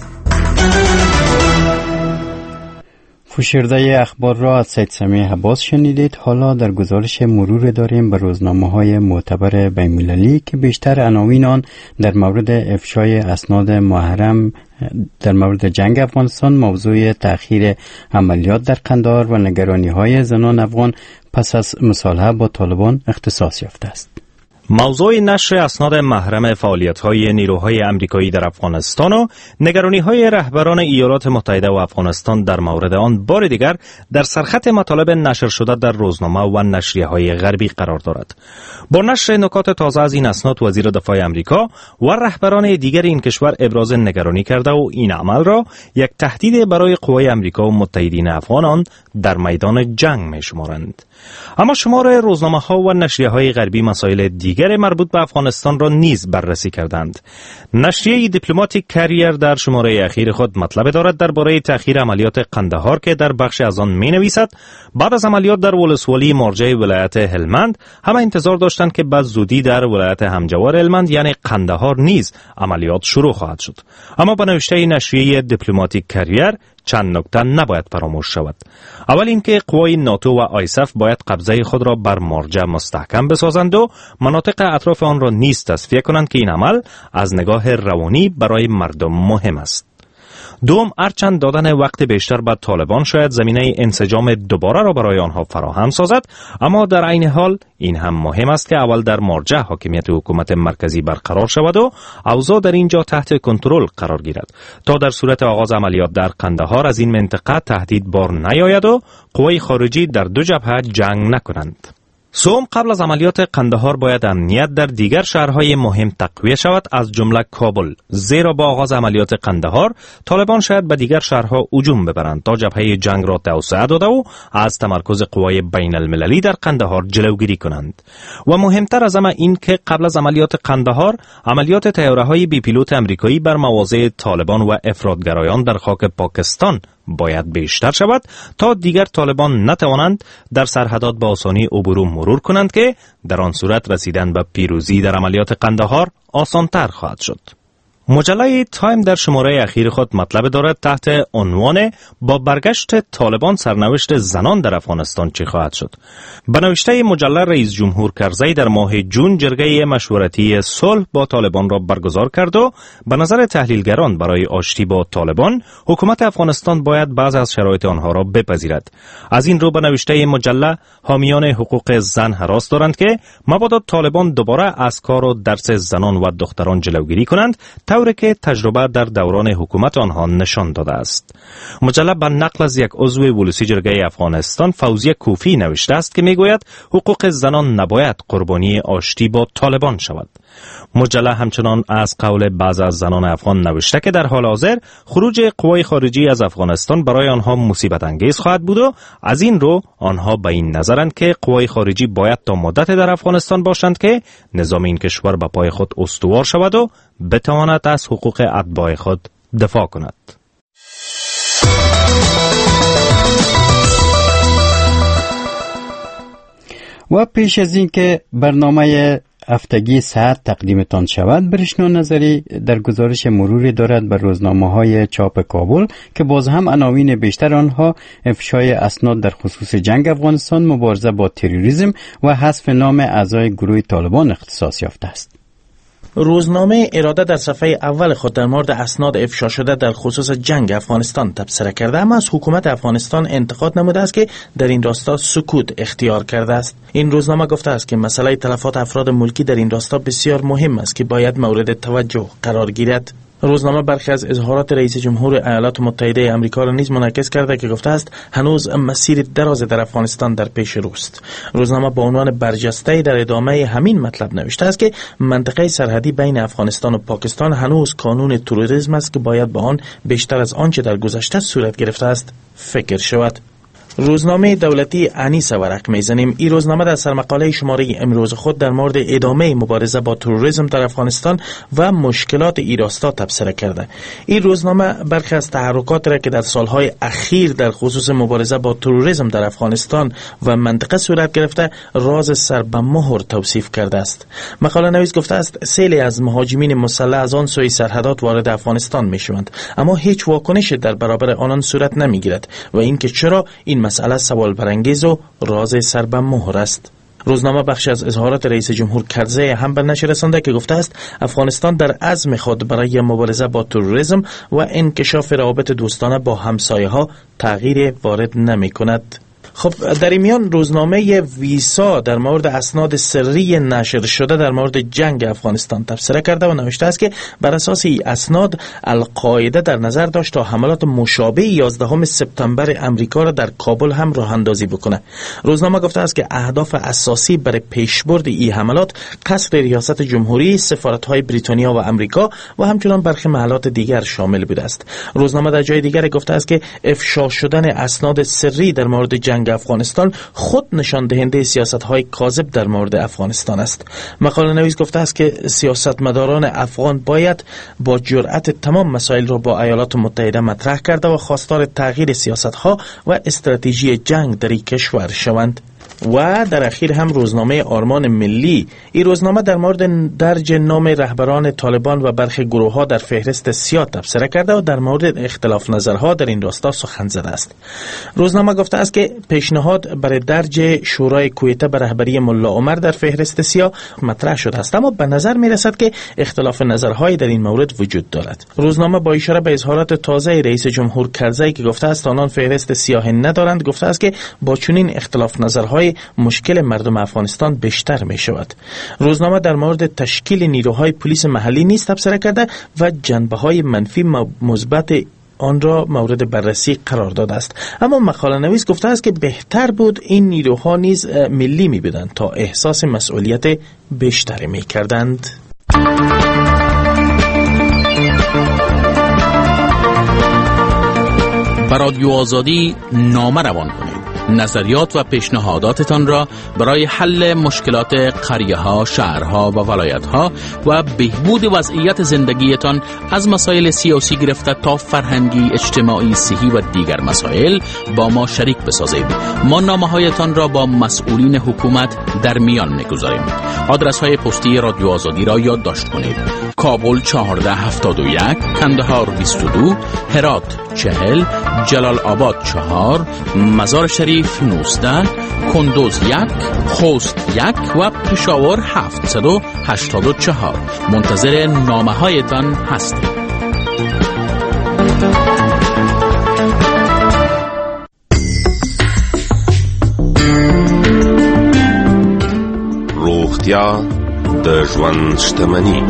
فشرده اخبار را از سید سمیع عباس شنیدید. حالا در گزارش مرور داریم به روزنامه‌های معتبر بین‌المللی که بیشتر عناوین آن در مورد افشای اسناد محرم در مورد جنگ افغانستان، موضوع تأخیر عملیات در قندهار و نگرانی‌های زنان افغان پس از مصالحه با طالبان اختصاص یافته است. موضوع نشر اسناد محرم فعالیت‌های نیروهای آمریکایی در افغانستان و نگرانی‌های رهبران ایالات متحده و افغانستان در مورد آن بار دیگر در سرخط مطالب نشر شده در روزنامه و نشریه‌های غربی قرار دارد. با نشر نکات تازه از این اسناد، وزیر دفاع آمریکا و رهبران دیگر این کشور ابراز نگرانی کرده و این عمل را یک تهدید برای قوای آمریکا و متحدین افغانان در میدان جنگ می‌شمارند. اما شمار روزنامه‌ها و نشریه‌های غربی مسائل دیگر مربوط به افغانستان را نیز بررسی کردند. نشریه دیپلماتیک کریر در شماره اخیر خود مطلب دارد درباره تأخیر عملیات قندهار که در بخش از آن می‌نویسد بعد از عملیات در ولسوالی مرجع ولایت هلمند، همه انتظار داشتند که بعد زودی در ولایت همجوار هلمند یعنی قندهار نیز عملیات شروع خواهد شد. اما به نوشته نشریه دیپلماتیک کریر چند نکته نباید فراموش شود. اول اینکه قوای ناتو و آیساف باید قبضه خود را بر مرجع مستحکم بسازند و مناطق اطراف آن را نیز تصفیه کنند که این عمل از نگاه روانی برای مردم مهم است. دوم، هرچند دادن وقت بیشتر به طالبان شاید زمینه انسجام دوباره را برای آنها فراهم سازد، اما در عین حال این هم مهم است که اول در مرجع حاکمیت حکومت مرکزی برقرار شود و اوضاع در اینجا تحت کنترل قرار گیرد تا در صورت آغاز عملیات در قندهار از این منطقه تهدید بار نیاید و قوای خارجی در دو جبهه جنگ نکنند. سوم، قبل از عملیات قندهار باید امنیت در دیگر شهرهای مهم تقویت شود، از جمله کابل، زیرا با آغاز عملیات قندهار طالبان شاید به دیگر شهرها هجوم ببرند تا جبهه جنگ را توسعه داده و از تمرکز قوای بین المللی در قندهار جلوگیری کنند. و مهمتر از همه این که قبل از عملیات قندهار عملیات طیاره‌های بی پیلوت آمریکایی بر مواضع طالبان و افراطگرایان در خاک پاکستان باید بیشتر شود تا دیگر طالبان نتوانند در سرحدات با آسانی عبور و مرور کنند که در آن صورت رسیدن به پیروزی در عملیات قندهار آسان‌تر خواهد شد. مجله تایم در شماره اخیر خود مطلب دارد تحت عنوان با برگشت طالبان سرنوشت زنان در افغانستان چه خواهد شد. به نوشته مجله رئیس جمهور کرزی در ماه جون جرگه مشورتی صلح با طالبان را برگزار کرد و به نظر تحلیلگران برای آشتی با طالبان حکومت افغانستان باید بعض از شرایط آنها را بپذیرد. از این رو به نوشته مجله حامیان حقوق زن هراس دارند که مبادا طالبان دوباره از کار و درس زنان و دختران جلوگیری کنند، طوری که تجربه در دوران حکومت آنها نشان داده است. مجله به نقل از یک عضو ولسی جرگه افغانستان فوزیه کوفی نوشته است که میگوید حقوق زنان نباید قربانی آشتی با طالبان شود. مجله همچنان از قول بعض از زنان افغان نوشته که در حال حاضر خروج قوای خارجی از افغانستان برای آنها مصیبت انگیز خواهد بود و از این رو آنها به این نظرند که قوای خارجی باید تا مدت در افغانستان باشند که نظام این کشور به پای خود استوار شود و بتواند از حقوق اتباع خود دفاع کند. و پیش از این که برنامه هفتگی صحت تقدیمتان شود، برشنو نظری در گزارش مروری دارد بر روزنامه‌های چاپ کابل که باز هم عناوین بیشتر آنها افشای اسناد در خصوص جنگ افغانستان، مبارزه با تروریسم و حذف نام اعضای گروه طالبان اختصاص یافته است. روزنامه اراده در صفحه اول خود در مورد اسناد افشا شده در خصوص جنگ افغانستان تبصره کرده، اما از حکومت افغانستان انتقاد نموده است که در این راستا سکوت اختیار کرده است. این روزنامه گفته است که مسئله تلفات افراد ملکی در این راستا بسیار مهم است که باید مورد توجه قرار گیرد. روزنامه برخی از اظهارات رئیس جمهور ایالات متحده آمریکا را نیز منعکس کرده که گفته است هنوز مسیر دراز در افغانستان در پیش روست. روزنامه با عنوان برجسته در ادامه همین مطلب نوشته است که منطقه سرحدی بین افغانستان و پاکستان هنوز کانون تروریسم است که باید با آن بیشتر از آنچه در گذشته صورت گرفته است فکر شود. روزنامه دولتی انیس ورق میزنیم. این روزنامه در سرمقاله شماره امروز خود در مورد ادامه مبارزه با تروریسم در افغانستان و مشکلات این راستا تبصره کرده. این روزنامه برخی از تحرکات را که در سالهای اخیر در خصوص مبارزه با تروریسم در افغانستان و منطقه صورت گرفته راز سر به مهر توصیف کرده است. مقاله نویس گفته است سیلی از مهاجمین مسلح از آن سوی سرحدات وارد افغانستان میشوند، اما هیچ واکنشی در برابر آنان صورت نمیگیرد و اینکه چرا این مسئله سوال برانگیز و راز سر به مهر است. روزنامه بخش از اظهارات رئیس جمهور کرزی هم به نشر رسانده که گفته است افغانستان در عزم خود برای مبارزه با تروریسم و انکشاف روابط دوستانه با همسایه‌ها تغییر وارد نمی‌کند. خب در این میان روزنامه ویسا در مورد اسناد سری نشر شده در مورد جنگ افغانستان تبصره کرده و نوشته است که بر اساس این اسناد القاعده در نظر داشت تا حملات مشابه یازدهم سپتامبر امریکا را در کابل هم راه اندازی بکنه. روزنامه گفته است که اهداف اساسی برای پیشبرد این حملات قصر ریاست جمهوری، سفارت‌های بریتانیا و امریکا و همچنین برخی محلات دیگر شامل بوده است. روزنامه در جای دیگر گفته است که افشا شدن اسناد سری در مورد جنگ افغانستان خود نشان دهنده سیاست‌های کاذب در مورد افغانستان است. مقاله نویس گفته است که سیاستمداران افغان باید با جرأت تمام مسائل را با ایالات متحده مطرح کرده و خواستار تغییر سیاست‌ها و استراتژی جنگ در این کشور شوند. و در اخیر هم روزنامه آرمان ملی، این روزنامه در مورد درج نام رهبران طالبان و برخی گروه‌ها در فهرست سیاه تبصره کرده و در مورد اختلاف نظرها در این راستا سخن زده است. روزنامه گفته است که پیشنهاد برای درج شورای کویته به رهبری ملا عمر در فهرست سیاه مطرح شده است، اما به نظر می‌رسد که اختلاف نظرهایی در این مورد وجود دارد. روزنامه با اشاره به اظهارات تازه رئیس جمهور کرزی که گفته است آنان فهرست سیاه ندارند، گفته است که با چنین اختلاف نظرهای مشکل مردم افغانستان بیشتر می شود. روزنامه در مورد تشکیل نیروهای پلیس محلی نیز تبصره کرده و جنبه‌های منفی مثبت آن را مورد بررسی قرار داده است، اما مقاله نویس گفته است که بهتر بود این نیروها نیز ملی می بودند تا احساس مسئولیت بیشتری می کردند. بر رادیو آزادی نامه روان کنید. نظریات و پیشنهاداتتان را برای حل مشکلات قریه‌ها، شهرها و ولایت‌ها و بهبود وضعیت زندگیتان از مسائل سیاسی گرفته تا فرهنگی، اجتماعی، صحی و دیگر مسائل با ما شریک بسازید. ما نامه‌هایتان را با مسئولین حکومت در میان می‌گذاریم. آدرس‌های پستی رادیو آزادی را یادداشت کنید: کابل چهارده هفتاد و یک، کندهار بیست و دو، هرات چهل، جلال آباد چهار، مزار شریف نوزده، کندوز یک، خوست یک و پشاور هفتصد و هشتاد و چهار. منتظر نامه هایتان هستیم. روغتیا د ژوند شتمنی.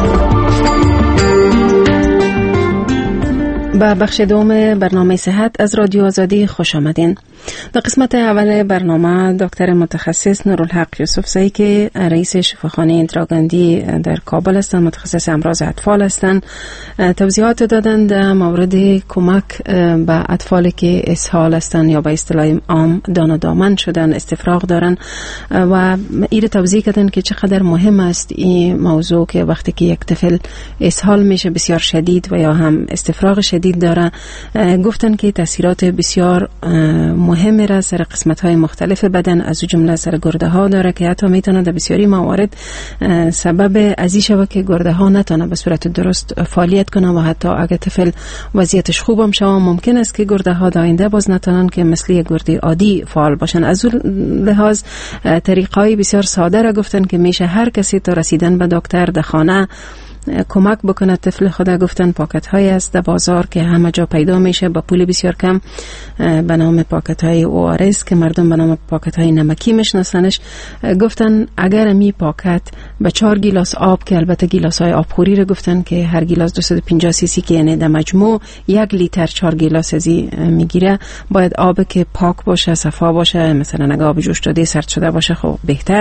به بخش دوم برنامه صحت از رادیو آزادی خوش آمدین. در قسمت اول برنامه دکتر متخصص نورالحق یوسفزئی که رئیس شفاخانه اندراگاندی در کابل هستند، متخصص امراض اطفال هستند، توضیحات دادند در مورد کمک به اطفالی که اسهال هستند یا به اصطلاح عام دانه دامن شدن، استفراغ دارن و این توضیح کردن که چقدر مهم است این موضوع که وقتی که یک طفل اسهال میشه بسیار شدید و یا هم استفراغ شدید داره، گفتن که تاثیرات بسیار مهمی را سر قسمت‌های مختلف بدن از جمله سر گرده ها داره که حتی میتونه در بسیاری موارد سبب ازی شود که گرده ها نتونه به صورت درست فعالیت کنه و حتی اگه طفل وضعیتش خوبم شود ممکن است که گرده ها در آینده باز نتونن که مثل یک گرده عادی فعال باشن. از اون لحاظ طریقای بسیار ساده را گفتن که میشه هر کسی تا رسیدن به دکتر در خانه کمک بکنه طفل خود. گفتن پاکت های است در بازار که همه جا پیدا میشه با پول بسیار کم به نام پاکت های او آر اس که مردم به نام پاکت های نمکی میشناسنش. گفتن اگر می پاکت به چهار گیلاس آب که البته گیلاس های آبخوری رو گفتن که هر گیلاس دویست و پنجاه سی سی که یعنی در مجموع یک لیتر چهار گیلاس ازی میگیره، باید آب که پاک باشه، صفا باشه، مثلا اگه آب جوش داده سرد شده باشه خب بهتر.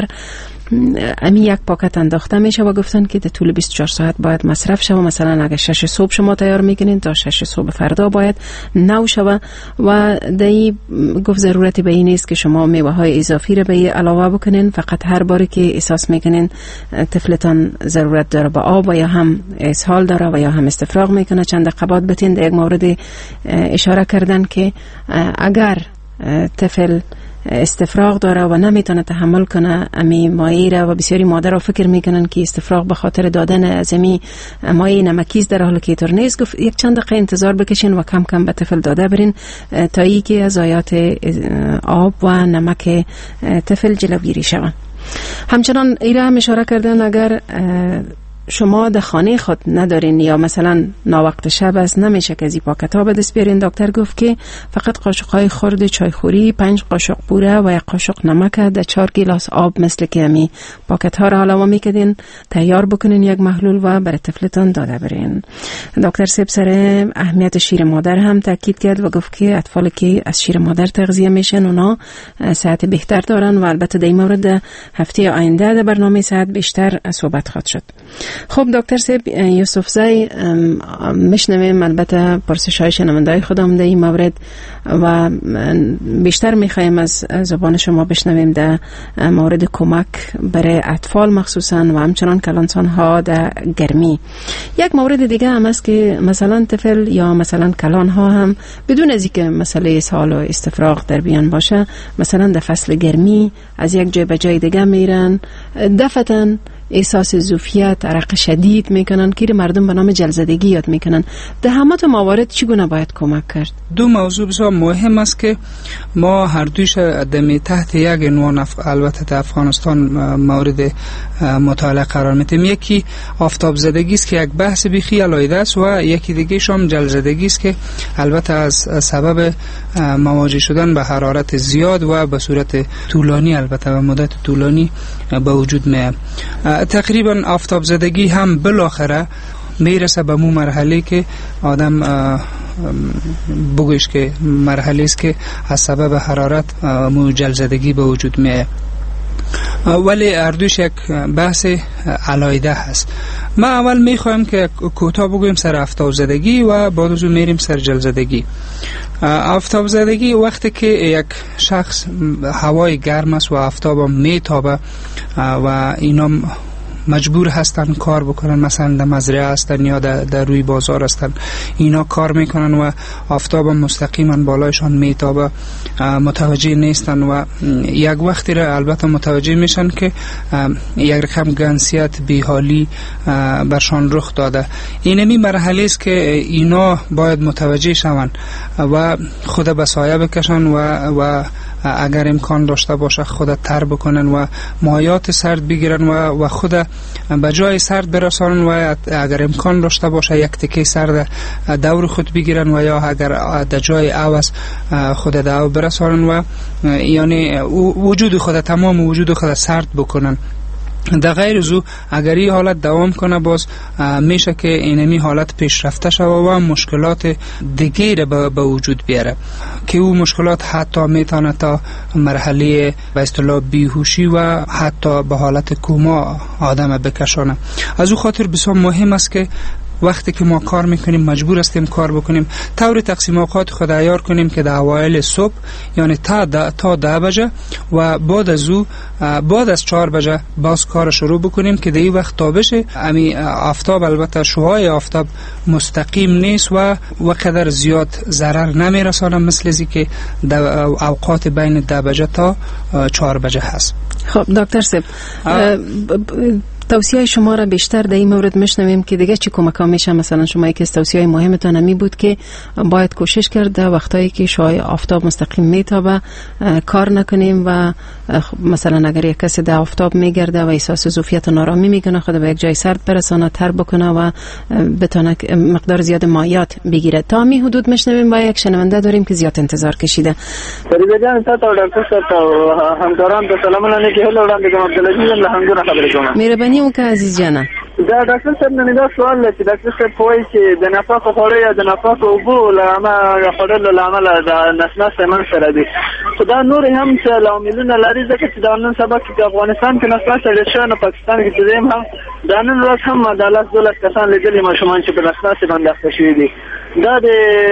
امی یک پاکت انداخته میشه و گفتن که در طول بیست و چهار ساعت باید مصرف شود. مثلا اگه شش صبح شما تیار میکنین تا شش صبح فردا باید نو شود و دایی گفت ضرورتی به این نیست که شما میوه های اضافی رو به علاوه بکنین، فقط هر باری که احساس میکنین طفلتان ضرورت داره به آب و یا هم اسهال داره و یا هم استفراغ میکنه چند دقیقه بتین. در یک مورد اشاره کردن که اگر طفل استفراغ داره و نمیتونه تحمل کنه امی مایع را و بسیاری مادرها فکر میکنن که استفراغ به خاطر دادن از امی مایع نمکیز در حالی که اینطور نیست. گفت یک چند دقیقه انتظار بکشین و کم کم به طفل داده برین تا ای که از ضایعات آب و نمک طفل جلوگیری شود. همچنان ایره هم اشاره کردن اگر شما در خانه خود ندارین یا مثلا ناوقت شب است نمیشه که از این پاکت ها به دست بیارین، دکتر گفت که فقط قاشق های خرد چایخوری، پنج قاشق بوره و یک قاشق نمک در چهار گیلاس آب مثل که امی پاکت ها را علاوه میکردین تیار بکنین یک محلول و برای طفلتان داده برین. دکتر سیب سر اهمیت شیر مادر هم تاکید کرد و گفت که اطفالی که از شیر مادر تغذیه میشن اونا صحت بهتر دارن و البته در این مورد هفته آینده در برنامه صحت بیشتر صحبت خواهد شد. خب دکتر سیب یوسفزئی میشنویم البته پرسش های شنونده‌های خودم در این مورد و بیشتر میخوایم از زبان شما بشنویم در مورد کمک برای اطفال مخصوصا و همچنان کلانسان ها در گرمی. یک مورد دیگه هم است که مثلا طفل یا مثلا کلان ها هم بدون از اینکه مسئله اسهال و استفراغ در بیان باشه مثلا در فصل گرمی از یک جای به جای دیگه میرن، دفعتاً احساس زوفیت، عرق شدید میکنن که مردم به نام جلزدگی یاد میکنن. در همه تو موارد چگونه باید کمک کرد؟ دو موضوع بسیار مهم است که ما هر دویش دمی تحت یک عنوان اف... البته در افغانستان مورد مطالعه قرار میدیم. یکی آفتاب زدگی است که یک بحث بیخی علایده است و یکی دیگه شام جلزدگی است که البته از سبب مواجه شدن به حرارت زیاد و به صورت طولانی البته و مدت طولانی به وجود میاد. تقریبا آفتاب زدگی هم بالاخره میرسه به مو مرحله که آدم بگویش که مرحله است که از سبب حرارت مو جلزدگی به وجود میاد. ولی اردوش یک بحث علایده هست. ما اول میخوایم که کوتاه بگویم سر آفتاب زدگی و بعد از اون میریم سر جل زدگی. آفتاب زدگی وقتی که یک شخص هوای گرم است و آفتاب میتابه و اینا مجبور هستن کار بکنن، مثلا در مزرعه هستن یا در, در روی بازار هستن، اینا کار میکنن و آفتاب مستقیما بالایشان میتابه، متوجه نیستن و یک وقتی را البته متوجه میشن که یک رقم گنسیت بیحالی برشان رخ داده. اینمی مرحله است که اینا باید متوجه شون و خود به سایه بکشن و و اگر امکان داشته باشه خود تر بکنن و مایات سرد بگیرن و و خود به جای سرد برسانن و اگر امکان داشته باشه یک تکه سرد دور خود بگیرن و یا اگر در جای عوض خود دور برسانن و یعنی وجود خود تمام وجود خود سرد بکنن. در غیر از او اگر این حالت دوام کنه باز میشه که اینمی حالت پیشرفته شوه و مشکلات دیگه را به وجود بیاره که او مشکلات حتی میتونه تا مرحله به اصطلاح بیهوشی و حتی به حالت کوما آدم بکشانه. از او خاطر بسیار مهم است که وقتی که ما کار میکنیم مجبور هستیم کار بکنیم طور تقسیم اوقات خود عیار کنیم که در اوایل صبح یعنی تا ده تا ده بجه و بعد از او بعد از چهار بجه باز کار شروع بکنیم که در این وقت تا بشه. امی آفتاب البته شعاع آفتاب مستقیم نیست و وقدر زیاد ضرر نمیرسانه مثل ازی که در اوقات بین ده بجه تا چهار بجه هست. خب دکتر صاحب توصیه شما را بیشتر در این مورد میشنویم که دیگه چی کمک ها میشه. مثلا شما یکی از توصیه مهمتان همی بود که باید کوشش کرد وقتایی که شعاع آفتاب مستقیم میتابه کار نکنیم و مثلا اگر یک کسی در آفتاب میگرده و احساس ظرفیت و نارامی میکنه خود به یک جای سرد برسانه، تر بکنه و بتونه مقدار زیاد مایات بگیره. تا می حدود میشنویم با یک شنونده داریم که زیاد انتظار کشیده. فریبه جان تا دکتر صاحب همکاران به سلام علیکم هلو وړاندې کوم عبدالعزیز له هنګونه خبرې کوم. مهرباني وکړه عزیز جانه. دا ډاکټر صاحب نن دا سوال لري چې ډاکټر صاحب کوی چې د نفاق خوړې یا د نفاق اوبو لامه خوړلو لامل د نسناس من سره دي. خدا نور هم چې لاملونه لري ځکه چې دا نن سبا کې افغانستان کې نسناس لري شنه پاکستان کې زم هم دا نن ورځ هم د لاس دولت کسان لیدلي ماشومان چې په نسناس باندې اخته شوي دي. دا د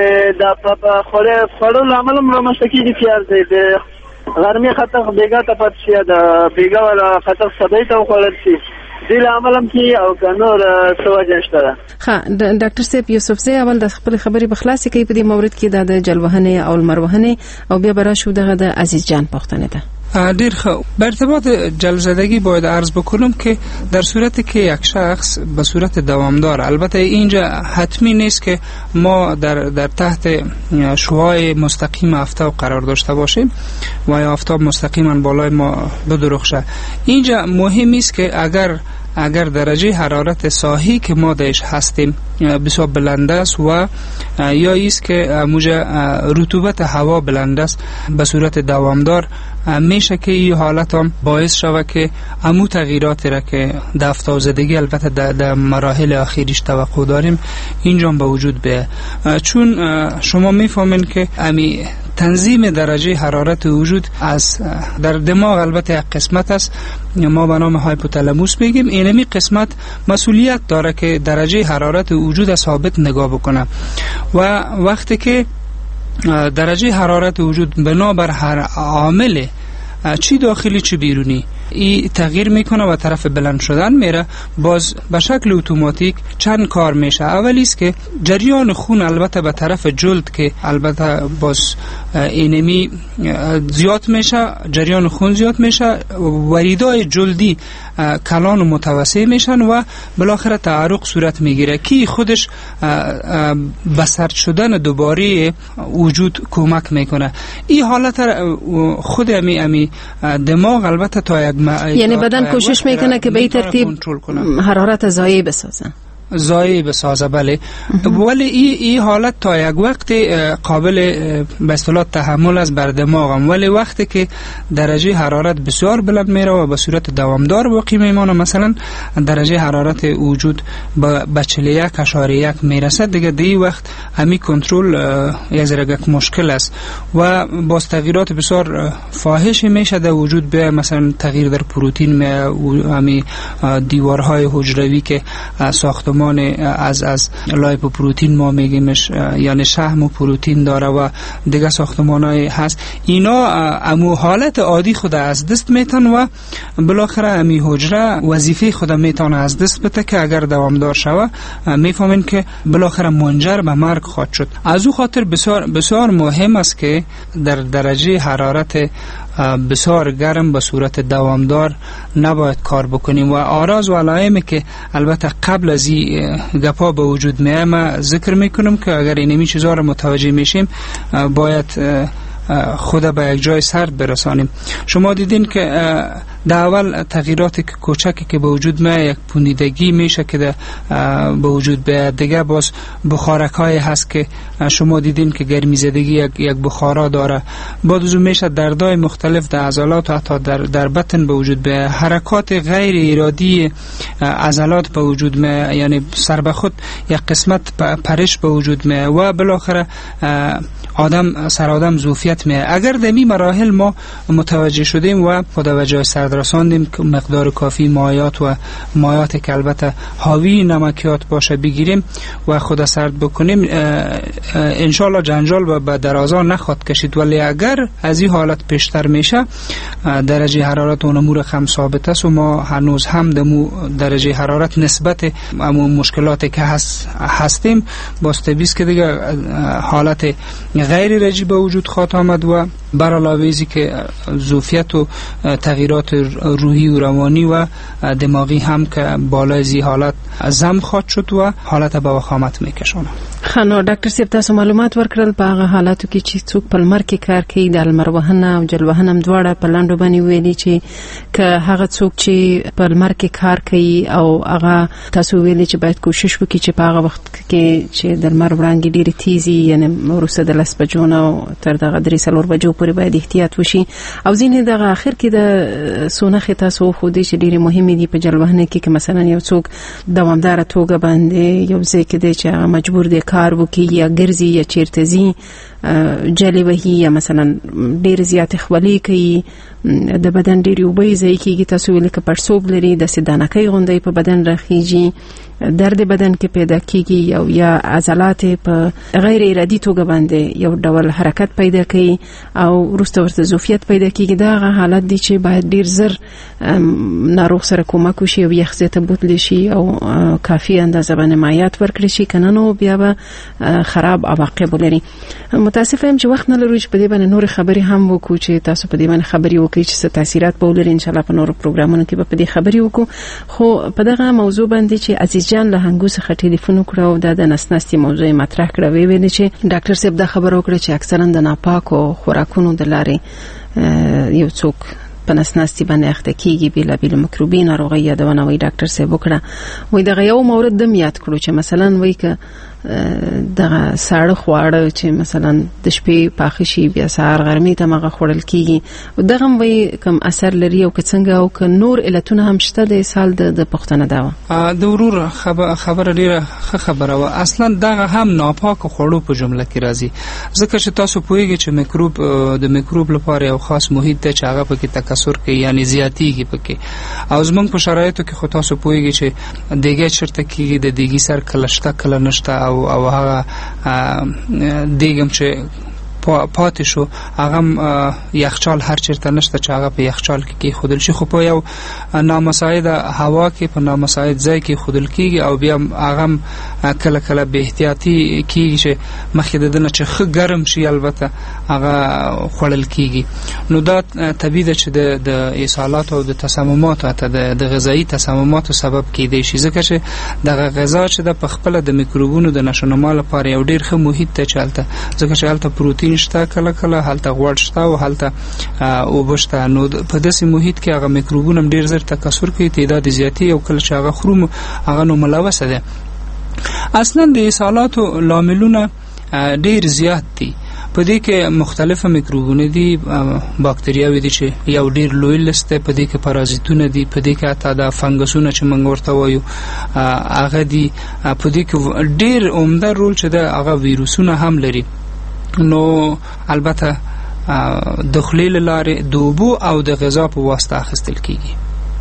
د خوړې خوړلو لامل هم رامنځته کیږي چې د غرمې خطر بیګا ته پات شي د بیګا ولا خطر سبې ته وخړل شي دل عملم کی او کنور سوجه شته. ها ډاکټر صاحب یوسف زی اول د خپل خبرې بخلاصي کوي په دې مورد کې د جلوهنه او المروهنه او بیا برا شو دغه د عزیز جان پوښتنه ده. ډیر ښه. به ارتباط جلزدگی باید عرض بکنم که در صورتی که یک شخص به صورت دوامدار، البته اینجا حتمی نیست که ما در در تحت شعاع مستقیم آفتاب قرار داشته باشیم و یا آفتاب مستقیما بالای ما بدرخشه. اینجا مهم است که اگر اگر درجه حرارت ساحی که ما درش هستیم بسیار بلند است و یا است که موجه رطوبت هوا بلند است به صورت دوامدار میشه که این حالت هم باعث شود که امو تغییراتی را که در آفتاب زدگی البته در مراحل اخیرش توقع داریم اینجا به وجود بیاید. چون شما میفهمین که امی تنظیم درجه حرارت وجود از در دماغ البته یک قسمت است ما به نام هایپوتالاموس میگیم. اینمی قسمت مسئولیت داره که درجه حرارت وجود ثابت نگاه بکنه و وقتی که درجه حرارت وجود بنابر هر عامل چی داخلی چی بیرونی ای تغییر میکنه و طرف بلند شدن میره، باز به شکل اتوماتیک چند کار میشه. اولی است که جریان خون البته به طرف جلد که البته باز اینمی زیاد میشه، جریان خون زیاد میشه، وریدای جلدی کلان و متوسع میشن و بالاخره تعرق صورت میگیره که خودش به سرد شدن دوباره وجود کمک میکنه. این حالت خود امی امی دماغ البته تا یک یعنی بدن کوشش میکنه که به این ترتیب حرارت زایی بسازه. ضایع بسازه. بله، ولی این ای حالت تا یک وقت قابل به اصطلاح تحمل است بر دماغم، ولی وقتی که درجه حرارت بسیار بلند میره و به صورت دوامدار باقی میمانه، مثلا درجه حرارت وجود به چهل و یک اشاریه یک میرسه، دیگه دی وقت همی کنترل یک ذره مشکل است و با تغییرات بسیار فاحش میشه در وجود به مثلا تغییر در پروتئین، همی دیوارهای حجروی که ساختمان از از لایپوپروتئین ما میگیمش، یعنی شحم و پروتئین داره و دیگه ساختمانای هست، اینا امو حالت عادی خود از دست میتن و بالاخره امی حجره وظیفه خود میتونه از دست بده که اگر دوامدار شوه میفهمین که بالاخره منجر به مرگ خواهد شد. از او خاطر بسیار بسیار مهم است که در درجه حرارت بسیار گرم به صورت دوامدار نباید کار بکنیم و آراز و علائمی که البته قبل از این گپا به وجود میاد ما ذکر میکنم که اگر اینمی چیزا رو متوجه میشیم باید خود به یک جای سرد برسانیم. شما دیدین که در اول تغییرات کوچکی که به وجود میاد یک پوندیدگی میشه که به وجود بیاد، دیگه باز بخارک‌های هست که شما دیدین که گرمی زدگی یک یک بخارا داره، بعد از اون میشه دردهای مختلف در عضلات و حتی در در بطن به وجود بیاد، حرکات غیر ارادی عضلات به وجود میاد، یعنی سر به خود یک قسمت پرش به وجود میاد و بالاخره آدم سر آدم زوفیت میاد. اگر در این مراحل ما متوجه شدیم و خود به جای سرد رساندیم که مقدار کافی مایات و مایات که البته حاوی نمکیات باشه بگیریم و خود سرد بکنیم، انشالله جنجال به درازا نخواد کشید. ولی اگر از این حالت پیشتر میشه درجه حرارت اون امور خم ثابت است و ما هنوز هم دمو درجه حرارت نسبت امو مشکلاتی که هست هستیم باستبیس که دیگه حالت غیر رجی به وجود خواهد آمد و بر علاوه ازی که زوفیت و تغییرات روحی و روانی و دماغی هم که بالای ازی حالت زم خواهد شد و حالت به وخامت میکشونه. خانو ډاکټر صاحب تاسو معلومات ورکړل په هغه حالاتو کې چې څوک په لمر کې کار کوي، د لمر وهنه او جل وهنه دواړه په لاندو باندې ویلي چې که هغه څوک چې په لمر کې کار کوي او هغه تاسو ویلي چې باید کوشش وکړي چې په هغه وخت کې چې د لمر وړانګې ډېرې تیزي، یعنی وروسته د لس بجو نه تر دغه درې څلور بجو پورې باید احتیاط وشي. او ځینې دغه اخر کې د سونخې تاسو وښودې چې ډېرې مهمې دي په جل وهنه کې، که مثلا یو څوک دوامداره توګه باندې یو ځای کې دی چې هغه مجبور دی کار وکړي یا ګرځي یا چیرته ځي جلې وهي یا مثلا ډېر زیاتې خولې کوي، د بدن ډېرې اوبه یې ضایع کېږي، تاسو ویلي که پړسوب لري داسې دانکۍ غوندې په بدن راخیږي، درد بدن کې پیدا کېږي او یا عضلات په غیر ارادي توګه باندې یو ډول حرکت پیدا کوي او وروسته ورته زوفیت پیدا کېږي. دا هغه حالت دی چې باید ډېر زر ناروغ سره کومک وشي او یخ ځای ته بوتلی شي او کافي اندازه باندې مایعات ورکړي شي، که نه نو بیا به خراب عواقب ولري. متاسفه یم چې وخت نه لرو چې په دې باندې نور خبرې هم وکړو چې تاسو په دې باندې خبرې وکړئ چې څه تاثیرات به ولري. انشاءالله په نورو پروګرامونو کې به په دې خبرې وکړو، خو په دغه موضوع باندې چې عزیز جان له هنګو څخه ټلیفون وکړ او د نسناستي موضوع مطرح کړه، وی ویل چې ډاکټر صاحب دا خبر وکړه چې اکثرا د ناپاکو خوراکونو د لارې یو څوک په نسناستي باندې اخته کیږي، بلا بلا مکروبي ناروغي یادونه وی ډاکټر صاحب وکړه. وی دغه یو مورد دم یاد کړو چې مثلا وی که دغه ساړه خواړه چې مثلا د شپې پاخه شي بیا سهار غرمې ته مغه خوړل کیږي، دغه وی کوم اثر لري او که څنګه او که نور علتونه هم شته د سال د پښتنه دا و د ورور خبر خبر ډیره خبره و. اصلا دغه هم ناپاک خوړو په جمله کې راځي، ځکه چې تاسو پوهیږئ چې میکروب د میکروب لپاره یو خاص محیط دی چې هغه پکې تکثر کوي، یعنی زیاتیږي پکې. او زمونږ په شرایطو کې خو تاسو پوهیږئ چې دیګه چرته کېږي، د دیګي سر کله شته کله نشته او او هغه دیګم چې پاتې شو هغه یخچال هر چیرته نشته چې هغه په یخچال کې کې خودل شي، خو په یو نامساعد هوا کې په نامساعد ځای کې خودل کېږي او بیا هغه کله کله به احتیاطي کېږي چې مخکې د دنه چې ښه ګرم شي البته هغه خوړل کېږي. نو دا طبیعي ده چې د د اسهالات او د تسممات او د غذایی تسمماتو سبب کېدی شي، ځکه چې دغه غذا چې د پخپله د میکروبونو د نشونما لپاره یو ډېر ښه محیط دی چې هلته، ځکه چې هلته پروتین شته، کله کله هلته غوړ شته او هلته اوبه شته. نو په داسې محیط کې هغه میکروبونه ډېر زر تکثر کوي، تعداد زیاتي او کله چې هغه خروم هغه نو ملوثه ده اصلا د اسهالاتو لاملونه ډیر زیات دي. په دې کې مختلفه میکروبونه دي، باکتریاوې دي چې یو ډیر لوی لسته، په دې کې پارازیتونه دي، په دې کې حتی د فنګسونه چې موږ ورته وایو هغه دي، په دې کې ډیر عمده رول چې د هغه ویروسونه هم لري. نو البته د خولې له لارې د اوبو او د غذا په واسطه اخیستل کیږي.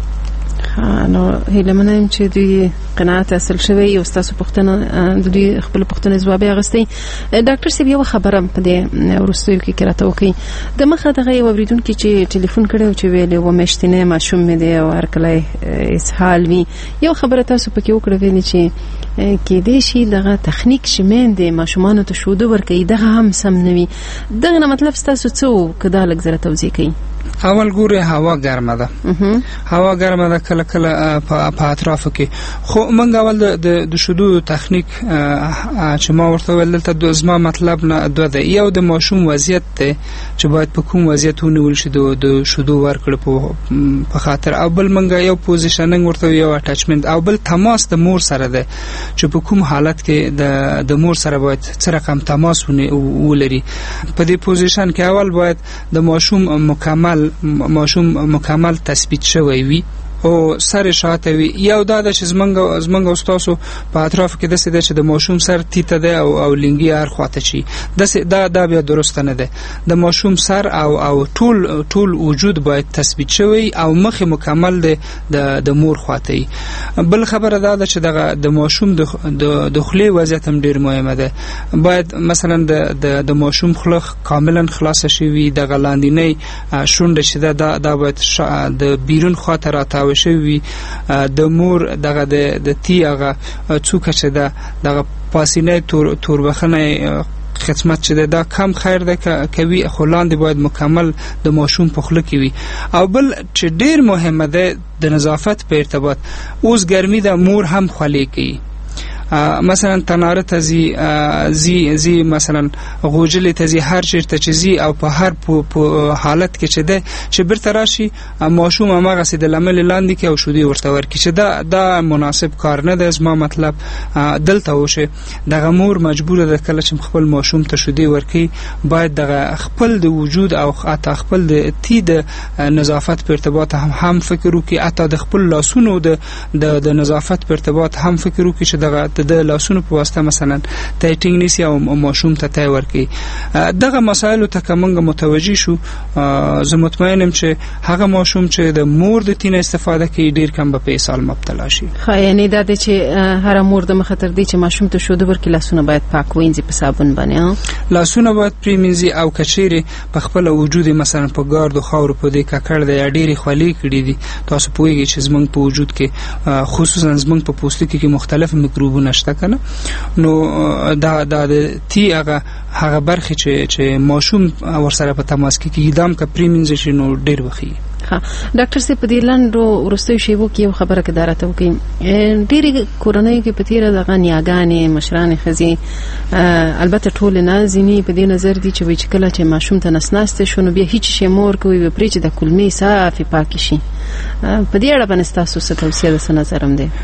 نو هیله منم چې دوی قناعت حاصل شوی او تاسو پوښتنه د دوی خپل پوښتنې ځواب اغستې. ډاکټر صاحب یو خبره په دې ورستیو کې کراته وکي د مخه دغه یو اوریدونکو چې ټلیفون کړو چې ویلې و مشتنه ماشوم مې دی او هر کله اسهال وی، یو خبره تاسو پکې وکړه ویلې چې کې دې شي دغه تخنیک شمن دی ماشومان ته شوده ورکې دغه هم سم نوي. دغه مطلب تاسو څه کدا لږ زره توضیح کړئ. اول ګوره هوا ګرمه ده، هوا ګرمه ده کله کله په اطرافو کې، خو موږ اول د د شودو تخنیک چې ما ورته ویل دلته د زما مطلب نه دوه ده. یو د ماشوم وضعیت ده چې باید په کوم وضعیت ونیول شي د شودو ورکړه په خاطر، او بل موږ یو پوزیشننګ ورته یو اټاچمنت، او بل تماس د مور سره ده چې په کوم حالت کې د د مور سره باید څه رقم تماس ولري. په دې پوزیشن کې اول باید د ماشوم مکمل ماشوم مکمل تثبیت شوی وي او سر شاته وي. یو دا د چې زمنګ زمنګ استادو په اطراف کې د څه د چې د ماشوم سر تیته ده او او لنګي هر خواته شي، دا دا بیا درست نه ده. د ماشوم سر او او ټول ټول وجود باید تثبیت شوی او مخ مکمل ده د د مور خواته. بل خبره دا ده چې دغه د ماشوم د د خولې وضعیت هم ډیر مهمه ده. باید مثلا د د ماشوم خوله کاملا خلاص شي وي، د غلاندینې شونډه شده دا دا باید د بیرون خواته راته شوی د مور دغه د تی هغه څوک چې دا دغه پاسینه تور توربخنه خدمت چې دا کم خیر ده کوي، خو لاندې باید مکمل د ماشوم په خوله کې وي. او بل چې ډیر مهمه ده د نظافت په ارتباط، اوس ګرمي د مور هم خولې کوي، مثلا تناره تزي زی زی مثلا غوجل تزي هر چیرته چزي او په هر په حالت کې چې ده چې برته راشي ماشوم هغه سي د لمل لاندې کې او شودي ورته ورکړي چې دا دا مناسب کار نه ده. زما مطلب دلته وشه دغه مور مجبور ده کله چې خپل ماشوم ته شودي ورکړي باید دغه خپل د وجود او حتی خپل د تی د نظافت په ارتباط هم هم فکر وکړي، حتی د خپل لاسونو د د نظافت په ارتباط هم فکر وکړي چې دغه د لاسونو په واسطه مثلا ټایټینګ نیسی او ماشوم ته تای ورکړي. دغه مسایل ته کومه متوجي شو، زه مطمئنم چې هغه ماشوم چې د مور د تینه استفاده کوي ډیر کم به په اسهال مبتلا شي. خو یعنی دا چې هر مور د مخاطر دی چې ماشوم ته شوده ورکړي لاسونه باید پاک وینځي په صابون باندې، لاسونه باید پریمنځي او کچيري په خپل وجود مثلا په ګارد او خاور په دې ککړ دی ډیری خولي کړي دي. تاسو پوهیږئ چې زمونږ په وجود کې خصوصا زمونږ په پوستکي کې مختلف میکروبونه شته کنه، نو دا دا د تی هغه هغه برخه چې چې ماشوم ورسره په تماس کې کیدام کا پریمنځ شي نو ډیر وخی. ها ډاکټر سي په دې لاندو ورستوي شی وو کې یو خبره کدارته وکي ډیری کورونای کې پتیره د غنیاګانې مشران خزي البته ټول نازنی په دې نظر دي چې وچ کله چې ماشوم ته نسناسته شونه بیا هیڅ شی مور کوي په پریچ د کلمې صافي پاک شي. په دې اړه باندې تاسو څه توصیه ده نظرم دي؟